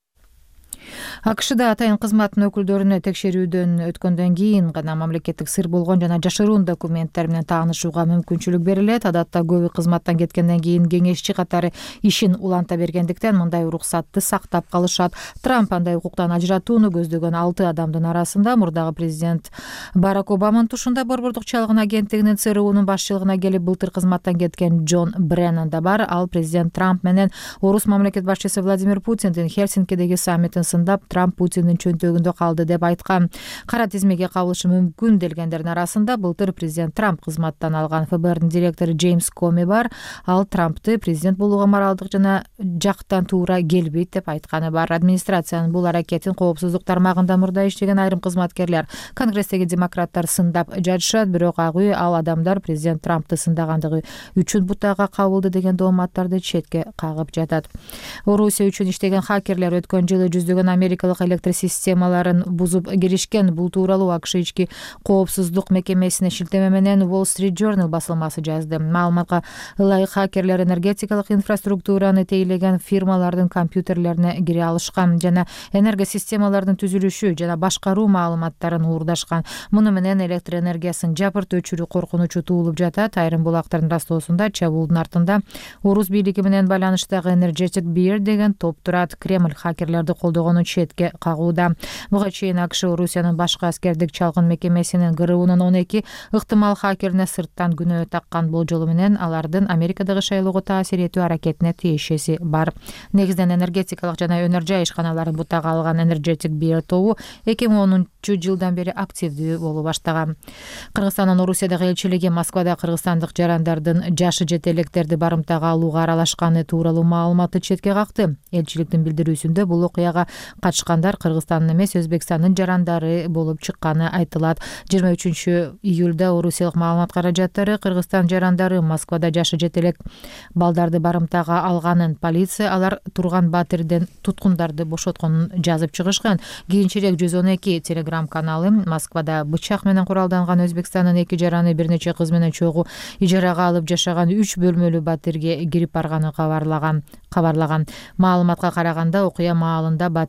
АКШда атайын кызматтын өкүлдөрүнө текшерүүдөн өткөндөн кийин гана мамлекеттик сыр болгон жана жашыруун документтер менен таанышууга мүмкүнчүлүк берилет. Адатта көбү кызматтан кеткенден кийин кеңешчи катары ишин уланта бергендиктен мындай уруксатты сактап калышат. Трамп андай укуктан ажыратууну көздөгөн алты адамдын арасында мурдагы президент Барак Обаманын тушунда борбордук чалгын агенттигинин ЦРУнун башчылыгына келип былтыр кызматтан кеткен Джон Бреннан да бар. Ал президент Трамп менен орус мамлекет башчысы Владимир Путиндин Хельсинкидеги саммитин сындап, Трамп Путиндин чөнтөгүндө калды деп айткан. Кара тизмеге кабылышы мүмкүн делгендердин арасында былтыр президент Трамп кызматтан алган ФБРдин директору Джеймс Коми бар. Ал Трампты президент болууга моралдык жана жактан туура келбейт деп айтканы бар. Администрациянын бул аракетин коопсуздук тармагында мурда иштеген айрым кызматкерлер, Конгресстеги демократтар сындап жатышат. Бирок Ак үй ал адамдар президент Трампты сындагандыгы үчүн бутага кабылды деген дооматтарды четке кагып жатат. Орусия үчүн иштеген хакерлер өткөн жылы жүздөгөн америкалык электр системаларын бузуп киришкен. Бул тууралуу АКШ ички коопсуздук мекемесине шилтеме менен Wall Street Journal басылмасы жазды. Маалыматка ылайык хакерлер энергетикалык инфраструктураны тейлеген фирмалардын компьютерлерине кире алышкан жана энергосистемалардын түзүлүшү жана башкаруу маалыматтарын уурдашкан. Муну менен электр энергиясын жапырт өчүрүү коркунучу туулуп жатат. Айрым булактардын растоосунда чабуулдун артында орус бийлиги менен байланыштагы Energetic Beer деген топ турат. Кремль хакерлерди колдогонун четке кагууда. Буга чейин АКШ Орусиянын башкы аскердик чалгын мекемесинин ГРУнун он эки ыктымал хакерине сырттан күнөө таккан болжолу менен алардын Америкадагы шайлоого таасир этүү аракетине тиешеси бар. Негизден энергетикалык жана өнөр жай ишканаларын бутага алган Energetic Beer тобу эки миң онунчу жылдан бери активдүү болуп баштаган. Кыргызстандын Орусиядагы элчилиги Москвада кыргызстандык жарандардын жашы жете электерди барымтага алууга аралашканы тууралуу маалыматты четке какты. Элчиликтин билдирүүсүндө бул окуяга катышкандар Кыргызстандын эмес, Өзбекстандын жарандары болуп чыкканы айтылат. жыйырма үчүнчү июлда Орусиялык маалымат каражаттары Кыргызстан жарандары Москвада жашы жете элек балдарды барымтага алганын, полиция алар турган батирден туткундарды бошотконун жазып чыгышкан. Кийинчерээк жүз он эки телеграм каналы Москвада бычак менен куралданган Өзбекстандын эки жараны бир нече кыз менен чогуу ижарага алып жашаган үч бөлмөлүү батирге кирип барганын кабарлаган. кабарлаган. Маалыматка караганда окуя маалында батир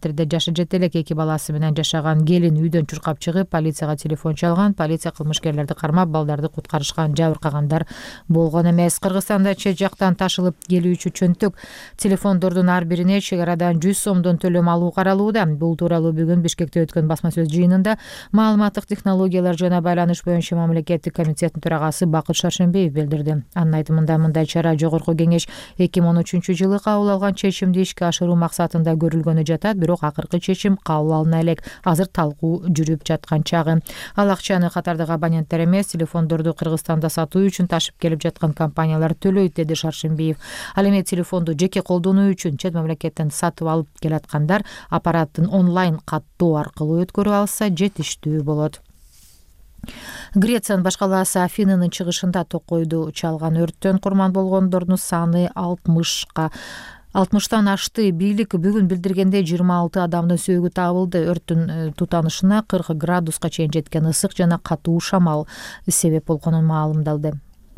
патрде жашы жете элек эки баласы менен жашаган келин үйдөн чуркап чыгып полицияга телефон чалган. Полиция кылмышкерлерди кармап балдарды куткарышкан, жабыркагандар болгон эмес. Кыргызстанда чет жактан ташылып келүүчү чөнтөк телефондордун ар бирине чек арадан жүз сомдон төлөм алуу каралууда. Бул тууралуу бүгүн Бишкекте өткөн басма сөз жыйынында маалыматтык технологиялар жана байланыш боюнча мамлекеттик комитеттин төрагасы Бакыт Шаршембеев билдирди. Анын айтымында мындай чара Жогорку кеңеш эки миң он үчүнчү жылы кабыл алган чечимди ишке ашыруу максатында көрүлгөнү жатат, бирок акыркы чечим кабыл алына элек. Азыр талкуу жүрүп жаткан чагы. Ал акчаны катардагы абоненттер эмес, телефондорду Кыргызстанда сатуу үчүн ташып келип жаткан компаниялар төлөйт, деди Шаршембиев. Ал эми телефонду жеке колдонуу үчүн чет мамлекеттен сатып алып келаткандар аппараттын онлайн каттоо аркылуу өткөрүп алса жетиштүү болот. Грециянын баш калаасы Афинанын чыгышында токойду чалган өрттөн курман болгондордун саны алтымышка алтымыштан ашты. Бийлик бүгүн билдиргенде жыйырма алты адамдын сөөгү табылды. Өрттүн тутанышына кырк градуска чейин жеткен ысык жана катуу шамал себеп болгону маалымдалды.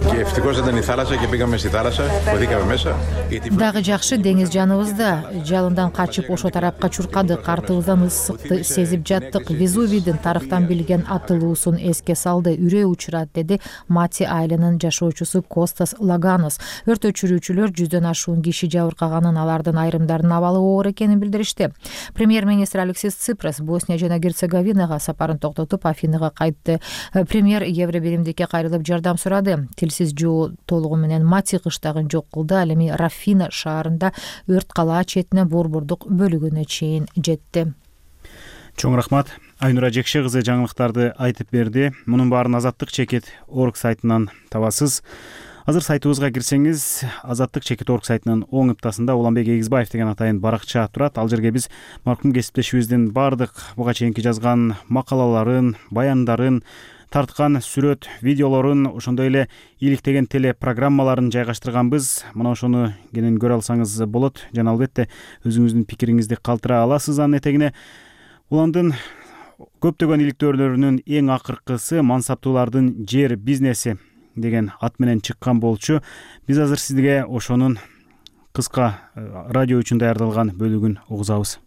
Дагы жакшы, деңиз жаныбызда. Жалындан качып ошо тарапка чуркадык, артыбыздан ысыкты сезип жаттык. Везувийдин тарыхтан билген атылуусун эске салды. Үрөө учурат, деди Мати айылынын жашоочусу Костас Лаганос. Өрт өчүрүүчүлөр жүздөн ашуун киши жабыркаганын, алардын айрымдарынын абалы оор экенин билдиришти. Премьер-министр Алексис Ципрас Босния жана Герцеговинага сапарын токтотуп, Афинага кайтты. Премьер Евро биримдикке кайрылып жардам сурады. Тилсиз жоо толугу менен Мати кыштагын жок кылды. Ал эми Рафина шаарында өрт калаа четине борбордук бөлүгүнө чейин жетти. Чоң рахмат. Айнура Жекше кызы жаңылыктарды айтып берди. Мунун баарын Азаттык чекит орг сайтынан табасыз. Азыр сайтыбызга кирсеңиз, Азаттык чекит орг сайтынын оң ыптасында Уланбек Эгизбаев деген атайын баракча турат. Ал жерге биз маркум кесиптешибиздин бардык буга чейинки жазган макалаларын, баяндарын, тарткан сүрөт, видеолорун, ошондой эле иликтеген телепрограммаларын жайгаштырганбыз. Мына ошону кенен көрө алсаңыз болот. Жана албетте өзүңүздүн пикириңизди калтыра аласыз анын этегине. Уландын көптөгөн иликтөөлөрүнүн эң акыркысы мансаптуулардын жер бизнеси деген ат менен чыккан болчу. Биз азыр сизге ошонун кыска радио үчүн даярдалган бөлүгүн угузабыз.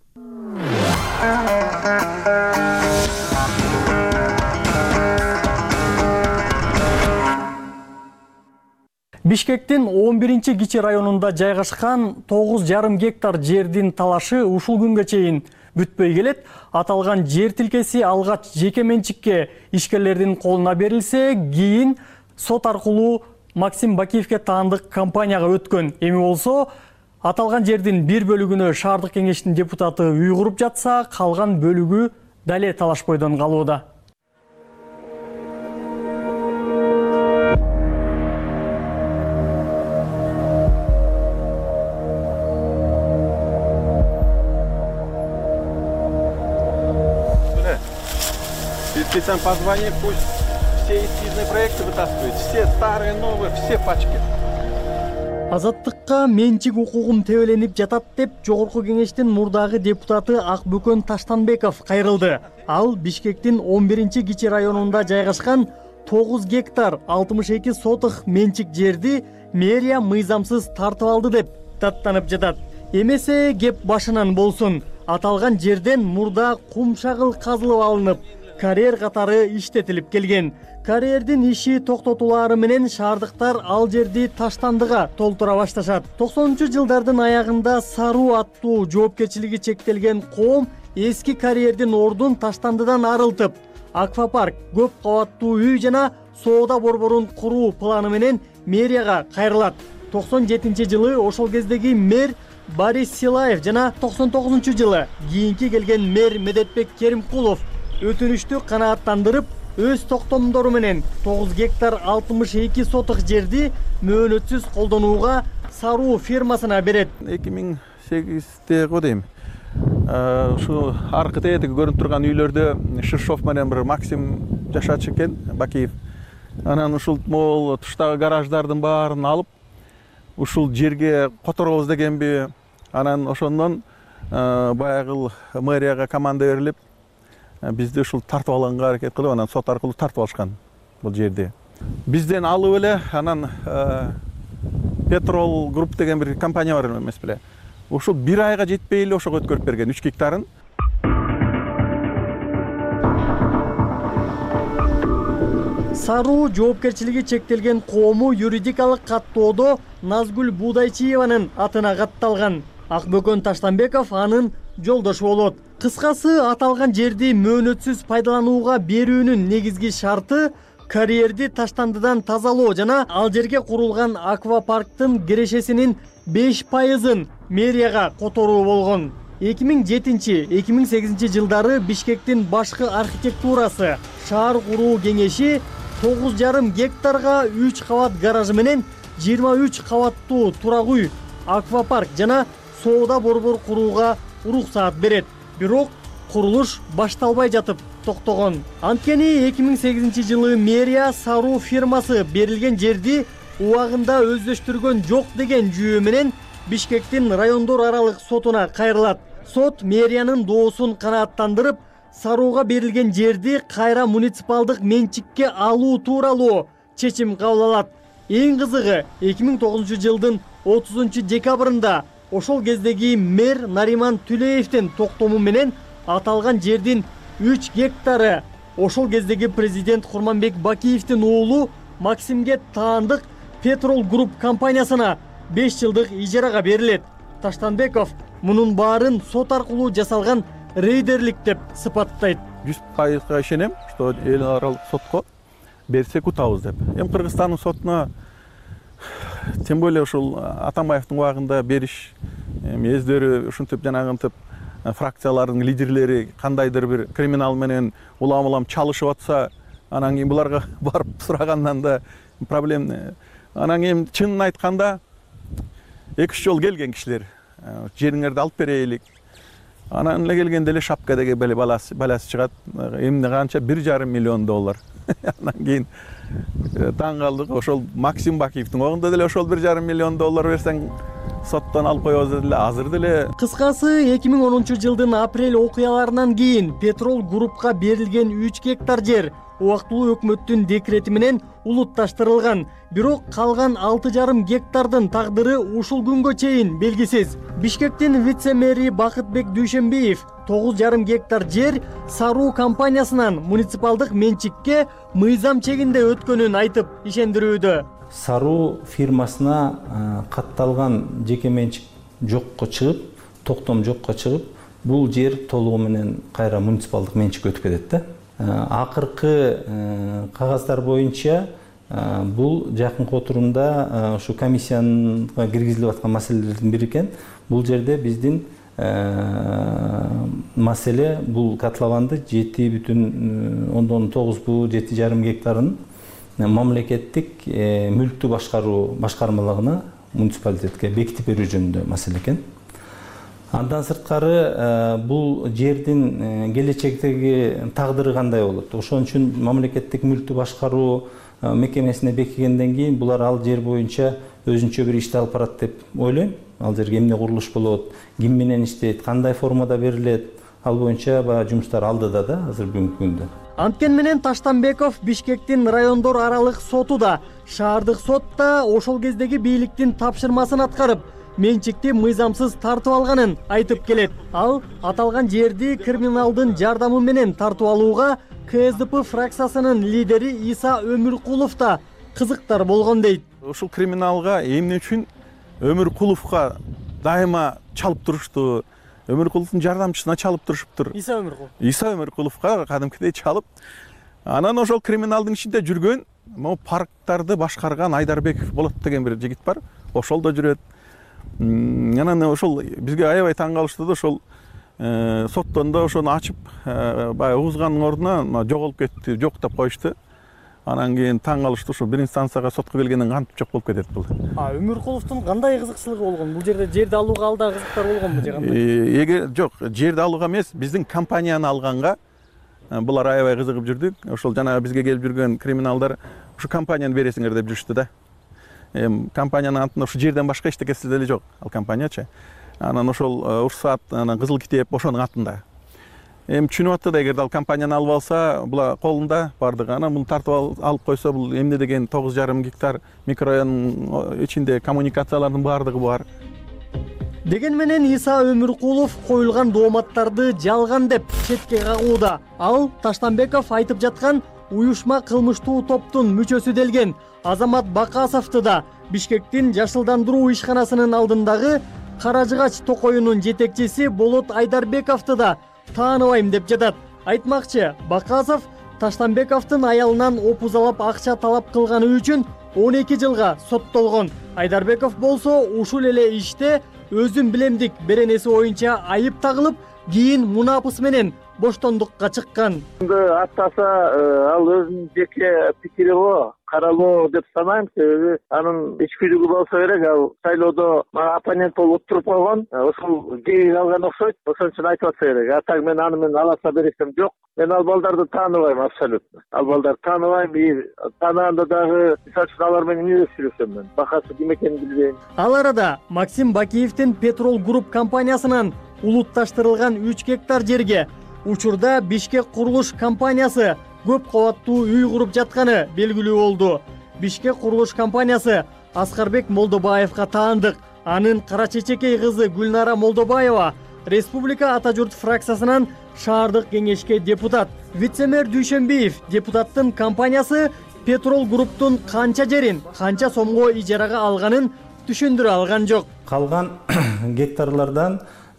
Бишкектин он биринчи кичи районунда жайгашкан тогуз жарым гектар жердин талашы ушул күнгө чейин бүтпөй келет. Аталган жер тилкеси алгач жеке менчикке ишкерлердин колуна берилсе, кийин сот аркылуу Максим Бакиевке таандык компанияга өткөн. Эми болсо аталган жердин бир бөлүгүнө шаардык кеңештин депутаты үй куруп жатса, калган бөлүгү дале талаш бойдон калууда. Специально позвони, пусть все эскизные проекты вытаскивают, все старые, новые, все пачки. Азаттыкка менчик укугум тебеленип жатат деп Жогорку кеңештин мурдагы депутаты Акбөкөн Таштанбеков кайрылды. Ал Бишкектин он биринчи кичи районунда жайгашкан тогуз гектар алтымыш эки сотых менчик жерди мэрия мыйзамсыз тартып алды деп даттанып жатат. Эмесе кеп башынан болсун. Аталган жерден мурда кум шагыл казылып алынып, карьер катары иштетилип келген. Карьердин иши токтотулары менен шаардыктар ал жерди таштандыга толтура башташат. токсонунчу жылдардын аягында Саруу аттуу жоопкерчилиги чектелген коом эски карьердин ордун таштандыдан арылтып, аквапарк, көп кабаттуу үй жана соода борборун куруу планы менен мэрияга кайрылат. токсон жетинчи жылы ошол кездеги мэр Борис Силаев жана токсон тогузунчу жылы кийинки келген мэр Медетбек Керимкулов өтүнүштү канааттандырып, өз токтомдору менен тогуз гектар алтымыш эки сотых жерди мөөнөтсүз колдонууга Саруу фирмасына берет. эки миң сегизде го дейм. Ушу аркы тээдиги көрүнүп турган үйлөрдө Ширшов менен бир Максим жашачу экен, Бакиев. Анан ушул могул туштагы гараждардын баарын алып, ушул жерге которобуз дегенби, анан ошондон баягы мэрияга команда берилип, бизди ушул тартып алганга аракет кылып, анан сот аркылуу тартып алышкан бул жерди. Бизден алып эле, анан Петрол Групп деген бир компания бар эмес беле. ошол бир айга жетпей эле ошого өткөрүп берген үч гектарын. Саруу жоопкерчилиги чектелген коому юридикалык каттоодо Назгүл Будайчиеванын атына катталган. Акбөкөн Таштанбеков анын жолдошу болот. Кыскасы, аталган жерди мөөнөтсүз пайдаланууга берүүнүн негизги шарты карьерди таштандыдан тазалоо жана ал жерге курулган аквапарктын кирешесинин беш пайызын мэрияга которуу болгон. эки миң жетинчи эки миң сегизинчи жылдары Бишкектин башкы архитектурасы шаар куруу кеңеши тогуз жарым гектарга үч кабат гаражы менен жыйырма үч кабаттуу турак үй, аквапарк жана соода борбор курууга уруксаат берет. Бирок курулуш башталбай жатып токтогон. Анткени эки миң сегизинчи жылы мэрия Саруу фирмасы берилген жерди убагында өздөштүргөн жок деген жүйө менен Бишкектин райондор аралык сотуна кайрылат. Сот мэриянын доосун канааттандырып, Сарууга берилген жерди кайра муниципалдык менчикке алуу тууралуу чечим кабыл алат. Эң кызыгы, эки миң тогузунчу жылдын отузунчу декабрында ошол кездеги мэр Нариман Түлеевдин токтому менен аталган жердин үч гектары ошол кездеги президент Курманбек Бакиевдин уулу Максимге таандык Petrol Group компаниясына беш жылдык ижарага берилет. Таштанбеков мунун баарын сот аркылуу жасалган рейдерлик деп сыпаттайт. жүз пайызга ишенем, что эл аралык сотко берсек утабыз деп. Эми Кыргызстандын сотуна тем более ушул Атамбаевдин убагында бериш, эми өздөрү ушинтип жанагынтип фракциялардын лидерлери кандайдыр бир криминал менен улам улам чалышып атса, анан кийин буларга барып сурагандан да проблем. Анан кийин чынын айтканда эки үч жол келген кишилер, жериңерди алып берелик. Анан эле келгенде эле шапка деген беле баласы баласы чыгат. Эмне канча бир жарым миллион доллар. Анан кийин таң калдык. Ошол Максим Бакиевдин огунда деле ошол бир жарым миллион доллар берсең соттон алып коебуз деле азыр деле. Кыскасы, эки миң онунчу жылдын апрель окуяларынан кийин Petrol Group'ка берилген үч гектар жер убактылуу өкмөттүн декрети менен улутташтырылган. Бирок калган алты жарым гектардын тагдыры ушул күнгө чейин белгисиз. Бишкектин вице-мэри Бакытбек Дүйшөнбиев тогуз жарым гектар жер Саруу компаниясынан муниципалдык менчикке мыйзам чегинде өткөнүн айтып ишендирүүдө. Саруу фирмасына катталган жеке менчик жокко чыгып, токтом жокко чыгып, бул жер толугу менен кайра муниципалдык менчикке өтүп кетет да. Акыркы кагаздар боюнча бул жакынкы отурумда ушу комиссияга киргизилип аткан маселелердин бири экен. Бул жерде биздин маселе бул котлованды жети бүтүн ондон тогуз бу жети жарым гектарын мамлекеттик мүлктү башкаруу башкармалыгына муниципалитетке бекитип берүү жөнүндө маселе экен. Андан сырткары бул жердин келечектеги тагдыры кандай болот? Ошон үчүн мамлекеттик мүлктү башкаруу мекемесине бекигенден кийин булар ал жер боюнча өзүнчө бир ишти алып барат деп ойлойм. Ал жерге эмне курулуш болот, ким менен иштейт, кандай формада берилет, ал боюнча баягы жумуштар алдыда да азыр бүгүнкү күндө. Анткени менен Таштанбеков Бишкектин райондор аралык соту да, шаардык сот да ошол кездеги бийликтин тапшырмасын аткарып, менчикти мыйзамсыз тартып алганын айтып келет. Ал аталган жерди криминалдын жардамы менен тартып алууга КСДП фракциясынын лидери Иса Өмүркулов да кызыктар болгон дейт. Ушул криминалга эмне үчүн Өмүркуловго дайыма чалып турушту, Өмүркуловдун жардамчысына чалып турушуптур. Иса Өмүркулов. Иса Өмүркуловго кадимкидей чалып, анан ошол криминалдын ичинде жүргөн, могу парктарды башкарган Айдарбеков болот деген бир жигит бар. Ошол да жүрөт. Анан ошол бизге аябай таң калышты да, ошол соттон да ошону ачып, баягы угузганын ордуна жоголуп кетти, жок деп коюшту. Анан кийин таң калышты, ошо бир инстанцияга сотко келгенден кантип жок болуп кетет бул. А Өмүркуловдун кандай кызыкчылыгы болгон? Бул жерде жерди алууга алда кызыктар болгонбу же кандай? Эгер жок, жерди алууга эмес, биздин компанияны алганга булар аябай кызыгып жүрдүк. Ошол жанагы бизге келип жүргөн криминалдар ушу компанияны бересиңер деп жүрүштү да. Эми компаниянын антында ушу жерден башка эчтекеси деле жок, ал компаниячы. Анан ошол уруксаат, анан кызыл китеп ошонун атында. Эми түшүнүп атты да, эгерде ал компанияны алып алса, була колунда бардыгы. Анан муну тартып алып койсо, бул эмне деген тогуз жарым гектар микрорайондун ичинде коммуникациялардын бардыгы бар. деген менен Иса Өмүркулов коюлган дооматтарды жалган деп четке кагууда. Ал Таштанбеков айтып жаткан уюшма кылмыштуу топтун мүчөсү делген Азамат Бакасовду да Бишкектин жашылдандыруу ишканасынын алдындагы Каражыгач токоюнун жетекчиси Болот Айдарбековду да тааныбайм деп жатат. Айтмакчы, Бакасов Таштанбековдун аялынан опузалап акча талап кылганы үчүн он эки жылга соттолгон. Айдарбеков болсо ушул эле иште өзүн билемдик беренеси боюнча айып тагылып, кийин мунапыс менен боштондукка чыккан. Аттаса ал өзүнүн жеке пикири го, каралоо деп санайм. Себеби анын ичкилиги болсо керек. Ал шайлоодо оппонент болуп туруп калган. Ошол кеги алган окшойт. Ошон үчүн айтып атса керек. А так мен аны менен алака бересем жок. Мен ал балдарды тааныбайм абсолютно. Ал балдарды тааныбайм. Тааныганда дагы мисалы үчүн алар менен эмне сүйлөшөм мен? Бакасы ким экенин билбейм. Ал арада Максим Бакиевдин Петрол Групп компаниясынан улутташтырылган үч гектар жерге учурда Бишкек курулуш компаниясы көп кабаттуу үй куруп жатканы белгилүү болду. Бишкек курулуш компаниясы Аскарбек Молдобаевга таандык. Анын кара чечекей кызы Гүлнара Молдобаева Республика Ата журт фракциясынан шаардык кеңешке депутат. Вице-мэр Дүйшөнбиев депутаттын компаниясы Петрол Групптун канча жерин, канча сомго ижарага алганын түшүндүрө алган жок. Калган гектарлардан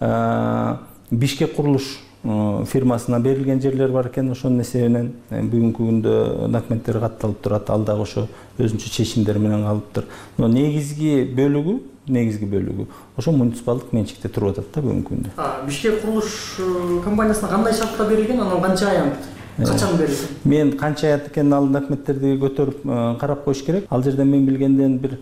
Бишкек курулуш фирмасына берилген жерлер бар экен. Ошонун эсебинен бүгүнкү күндө документтер катталып турат. Ал дагы ошо өзүнчө чечимдер менен калыптыр. Но негизги бөлүгү, негизги бөлүгү ошо муниципалдык менчикте туруп атат да бүгүнкү күндө. Бишкек курулуш компаниясына кандай шартта берилген, анан канча аянт? Качан берилген? Мен канча аят экенин ал документтерди көтөрүп карап коюш керек. Ал жерден мен билгенден бир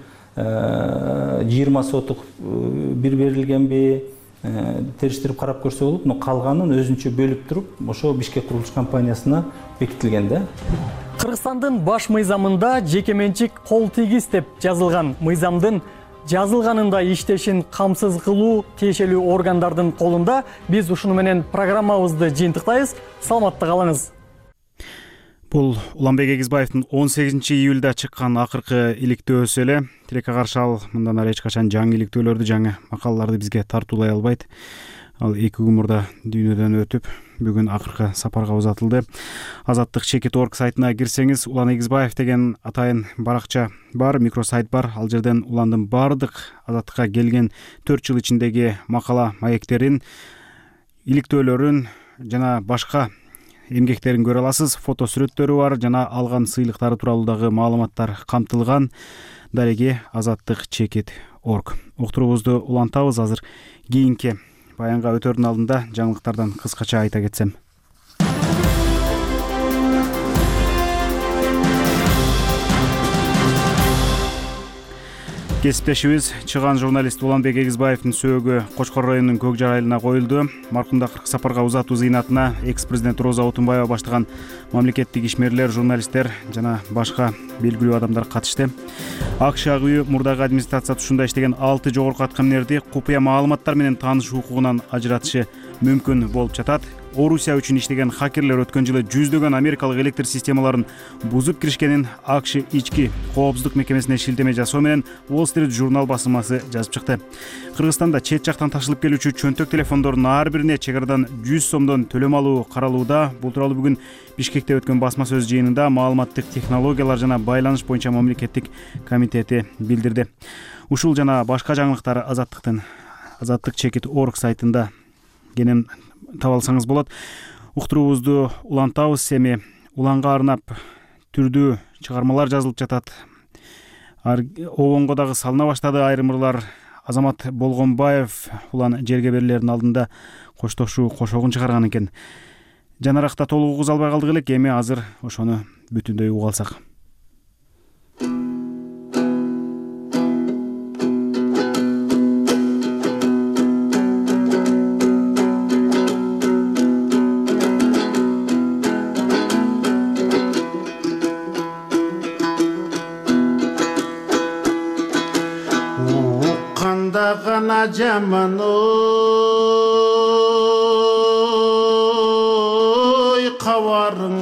жыйырма сотук бир берилгенби териштирип карап көрсө болот. Но калганын өзүнчө бөлүп туруп, ошо Бишкек курулуш компаниясына бекитилген да. Кыргызстандын баш мыйзамында жеке менчик кол тийгиз деп жазылган. Мыйзамдын жазылганында иштешин камсыз кылуу тиешелүү органдардын колунда. Биз ушуну менен программабызды жыйынтыктайбыз. Саламатта калыңыз. Бул Уланбек Эгизбаевдин он сегизинчи июлда чыккан акыркы иликтөөсү эле. Тилекке каршы ал мындан ары эч качан жаңы иликтөөлөрдү, жаңы макалаларды бизге тартуулай албайт. Ал эки күн мурда дүйнөдөн өтүп, бүгүн акыркы сапарга узатылды. Азаттык чекит точка орг сайтына кирсеңиз, Улан Эгизбаев деген атайын баракча бар, микросайт бар. Ал жерден Уландын бардык азаттыкка келген төрт жыл ичиндеги макала маектерин, иликтөөлөрүн жана башка эмгектерин көрө аласыз. Фото сүрөттөрү бар, жана алган сыйлыктары тууралуу дагы маалыматтар камтылган. Дареги азаттык чекит точка орг. Уктуруубузду улантабыз. Азыр кийинки баянга өтөрдүн алдында жаңылыктардан кыскача айта кетсем. Кесиптешибиз чыган журналист Уланбек Эгизбаевдин сөөгү Кочкор районунун Көк Жар айылына коюлду. Маркумду акыркы сапарга узатуу зыйнатына экс-президент Роза Отунбаева баштаган мамлекеттик ишмерлер, журналисттер жана башка белгилүү адамдар катышты. АКШ ак үйү мурдагы администрация тушунда иштеген алты жогорку аткаминерди купуя маалыматтар менен таанышуу укугунан ажыратышы мүмкүн болуп жатат. Орусия үчүн иштеген хакерлер өткөн жылы жүздөгөн америкалык электр системаларын бузуп киришкенин АКШ ички коопсуздук мекемесине шилтеме жасоо менен Wall Street журнал басылмасы жазып чыкты. Кыргызстанда чет жактан ташылып келүүчү чөнтөк телефондордун ар бирине чек арадан жүз сомдон төлөм алуу каралууда. Бул тууралуу бүгүн Бишкекте өткөн басма сөз жыйынында маалыматтык технологиялар жана байланыш боюнча мамлекеттик комитети билдирди. Ушул жана башка жаңылыктар азаттыктын азаттык чекит точка орг сайтында кенен таба алсаңыз болот. Уктуруубузду улантабыз. Эми Уланга арнап түрдүү чыгармалар жазылып жатат. Обонго дагы салына баштады. Айрымырлар Азамат Болгонбаев Улан жерге берилердин алдында коштошуу кошогун чыгарган экен. Жанаракта толук угуз албай калдык элек. Эми азыр ошону бүтүндөй угуп алсак. Гана жаман ой кабарың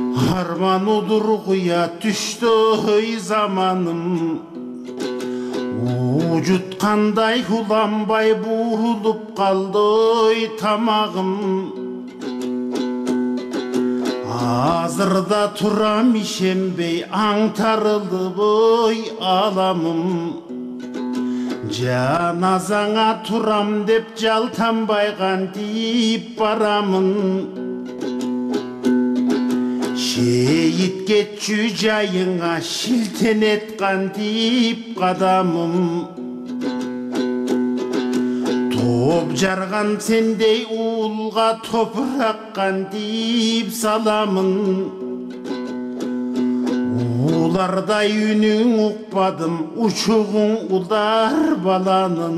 арман удур куя түштөй заманым Ужуткандай уланбай буулуп калды тамагым. Азырда турам ишенбей аңтарылып ой аламым. Жаназаңа турам деп жалтанбай кантип барамын. Шейит кетчү жайыңа шилтенет кантип кадамым. Топ жарган сендей уулга топурак кантип саламын. Уулардай үнүң укпадым, учугуң улдар баланын.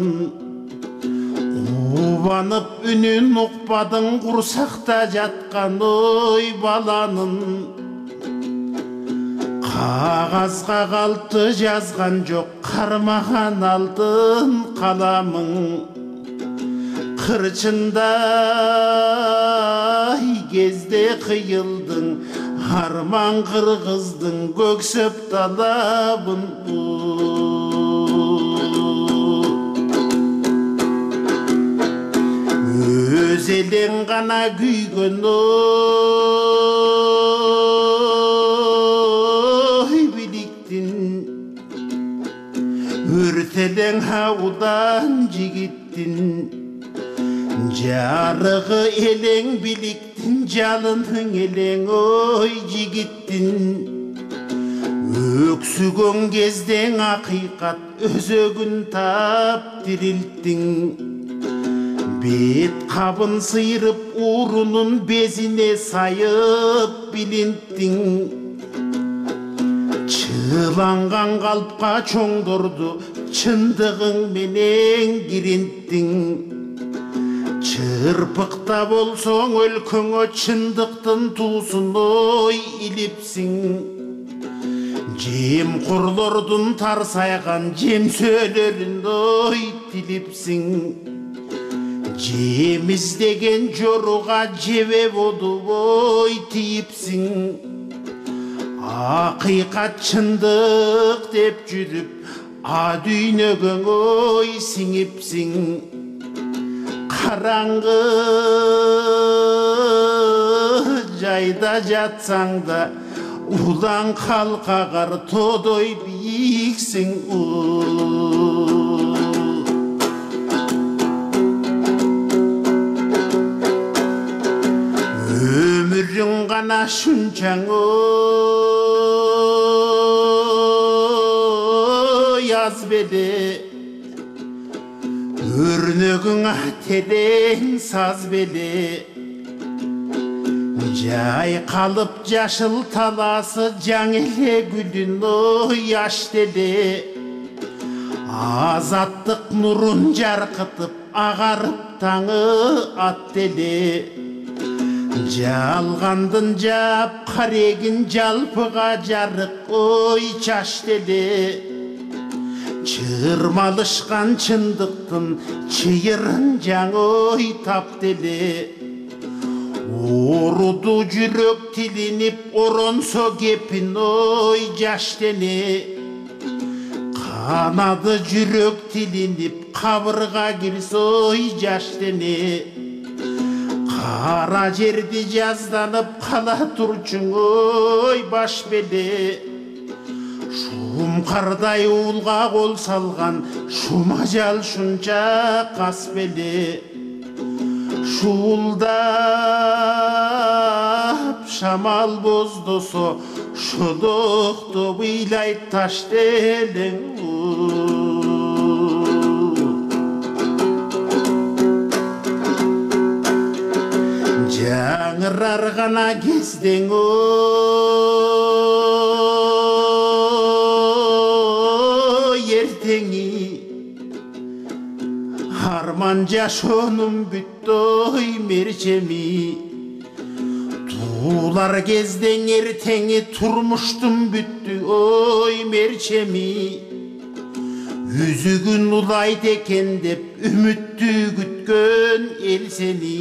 Кубанып үнүн укпадың, курсакта жаткан ой баланын. Кагазга калты жазган жок, кармаган алтын каламың. Кырчындай кезде кыйылдың, арман кыргыздың көксөп талабын. Өз элең гана күйгөн ой биликтин, өртелең аудан жигиттин. Жарыгы элең биликтин, жалының элең ой жигиттин. Өксүгөн кездең акыйкат өзөгүн тап дирилттиң. Бет кабын сыйрып урунун безине сайып билинттиң. Чыланган калпка чоңдорду чындыгың менен киринттиң. Чырпыкта болсоң өлкөңө чындыктын туусун ой илипсиң. Жемкорлордун тарсайган жемсөлөрүн ой тилипсиң. Жем издеген жоруга жебе болуп ой тийипсиң. Акыйкат чындык деп жүрүп, а дүйнөгөң ой сиңипсиң. Караңгы жайда жатсаң да, улан калкагар тодой бийиксиң. Өмүрүң гана шунчаң ой аз беле. Өрнөгүңа терең саз беле. Жайкалып жашыл таласы жаң эле гүлүн ой аш деле. Азаттык нурун жаркытып, агарып таңы ат деле. Жалгандын жап карегин жалпыга жарык ой чаш деле. Чырмалышкан чындыктын чыйырын жаң ой тап деле. Оруду жүрөк тилинип, оронсо кепин ой жаш деле. Канады жүрөк тилинип, кабырга кирсе ой жаш деле. Кара жерди жазданып кала турчуң ой баш беле. Шум кардай уулга кол салган, шум ажал шунча кас беле. Шуулдап шамал боздосо, шодокто ыйлайт таш делең. Жаңырар гана кездең ой эртеңи. Арман жашоонун бүттү ой мерчеми. Туулар кездең эртеңи, турмуштун бүттү ой мерчеми. Үзүгүн улайт экен деп үмүттү күткөн эл сени.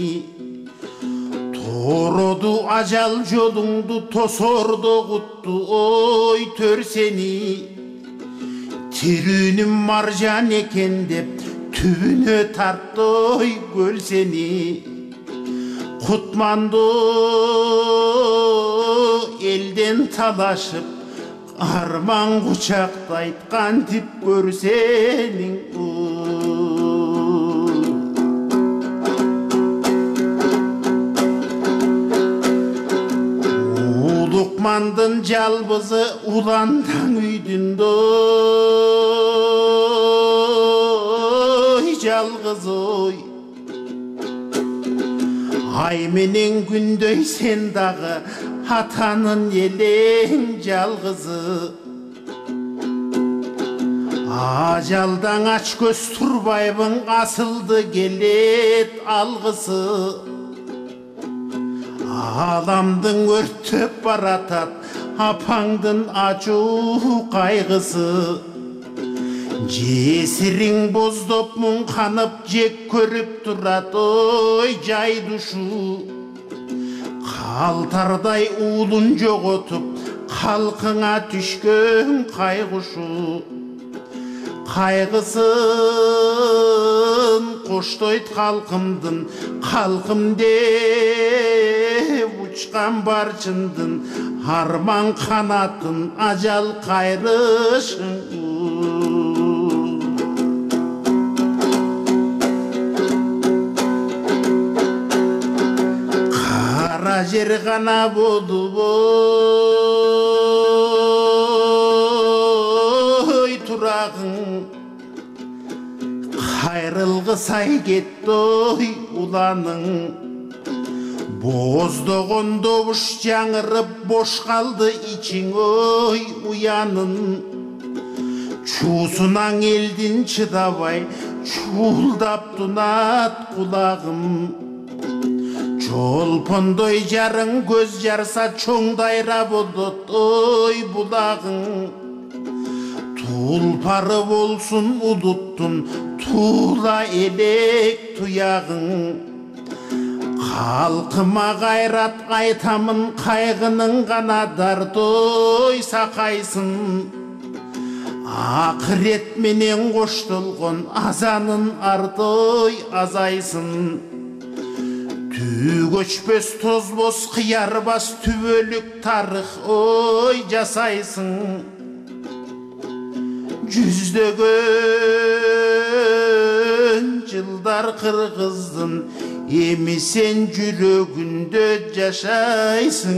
Тороду ажал жолуңду, тосордо кутту ой төр сени. тирүүнүм маржан экен деп түбүнө тартты көл сени. Кутманды элден талашып арман кучакта айткан тип көрсенин. Улукмандын жалбызы уландан үйдүндө жалгыз ой. Ай менен күндөй сен дагы атанын элең жалгызы. Ажалдан ач көз турбайбын, асылды келет алгысы. Аламдың өрттөп баратат апаңдын ачуу кайгысы. Жесириң боздоп муң канып жек көрүп турат ой жайдушу. Калтардай уулун жоготуп калкыңа түшкөн кайгушу. Кайгысын коштойт калкымдын, калкым деп учкан барчындын, арман канатын ажал кайрышын. Кара жер гана болуп ой турагың, кайрылгысай кетти ой уланың. Боздогон добуш жаңырып бош калды ичиң ой уянын. Чуусунаң элдин чыдабай чуулдап тунат кулагым. Чолпондой жарың көз жарса чоңдайра болот ой булагың. Тулпары болсун улуттун тула элек туягың. Халкыма кайрат айтамын, кайгынын гана дардой сакайсын. Акырет менен коштолгон азанын ардой азайсын. Түү көчпөс тозбос кыярбас түбөлүк тарых ой жасайсың. Жүздөгөн жылдар кыргыздын, эми сен жүрөгүндө жашайсың.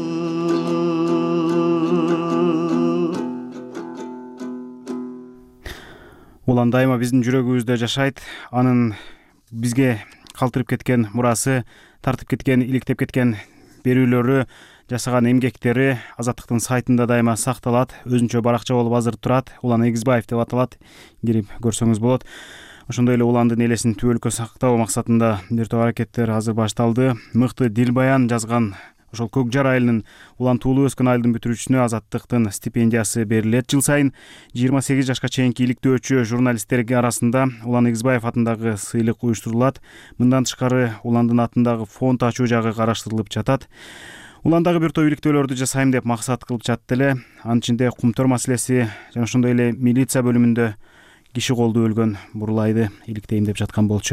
Улан дайыма биздин жүрөгүбүздө жашайт. Анын бизге калтырып кеткен мурасы, тартып кеткен, иликтеп кеткен берүүлөрү, жасаган эмгектери Азаттыктын сайтында дайыма сакталат. Өзүнчө баракча болуп азыр турат. Улан Эгизбаев деп аталат. Кирип көрсөңүз болот. Ошондой эле уландын элесин түбөлүккө сактоо максатында бир топ аракеттер азыр башталды. Мыкты дил баян жазган ошол Көк Жар айылынын улан туулуп өскөн айылдын бүтүрүүчүсүнө Азаттыктын стипендиясы берилет. Жыл сайын жыйырма сегиз жашка чейинки иликтөөчү журналисттерге арасында Улан Эгизбаев атындагы сыйлык уюштурулат. Мындан тышкары уландын атындагы фонд ачуу жагы караштырылып жатат. Уландагы бир топ иликтөөлөрдү жасайм деп максат кылып жатты эле. Анын ичинде кумтөр маселеси жана ошондой эле милиция бөлүмүндө киши колду өлгөн Бурлайды иликтейм деп жаткан болчу.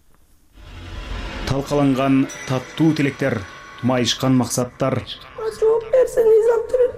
Талкаланган таттуу тилектер, майышкан максаттар. Жооп берсең изап турат.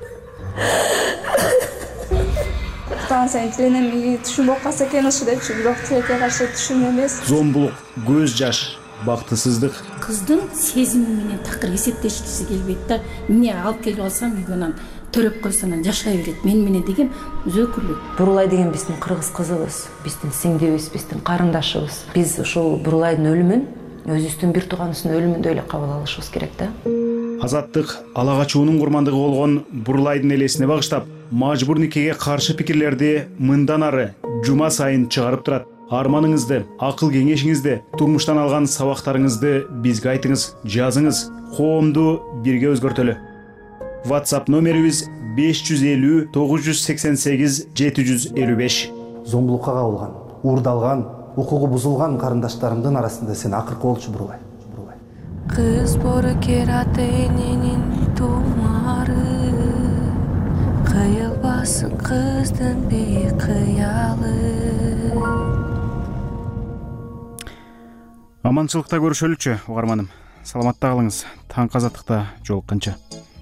Станция тиленем түшүнүп калса экен ошо депчи, бирок тилекке каршы түшүн эмес. Зомбулук, көз жаш, бактысыздык. Кыздын сезими менен такыр эсептешкиси келбейт да. Эмне алып келип алсам үйгөнөн төрөп койсо анан жашай берет. Мен менен деген өзөкүлүк. Бурлай деген биздин кыргыз кызыбыз, биздин сиңдибиз, биздин карындашыбыз. Биз ушул Бурлайдын өлүмүн өзүбүздүн бир тууганыбыздын өлүмүндөй эле кабыл алышыбыз керек да. Азаттык ала качуунун курмандыгы болгон Бурлайдын элесине багыштап, мажбур никеге каршы пикирлерди мындан ары жума сайын чыгарып турат. Арманыңызды, акыл кеңешиңизди, турмуштан алган сабактарыңызды бизге айтыңыз, жазыңыз. Коомду бирге өзгөртөлү. WhatsApp номерибиз беш жүз элүү тогуз жүз сексен сегиз жети жүз элүү беш. Зомбулукка кабылган, уурдалган, укугу бузулган карындаштарымдын арасында сен акыркы болчу Бурлай. Кыз боркер ата эненин тумары, кайылбас болбасын кыздын бейик кыялы. Аманчылыкта көрүшөлүчү угарманым. Саламатта калыңыз. Таң азаттыкта жолукканча.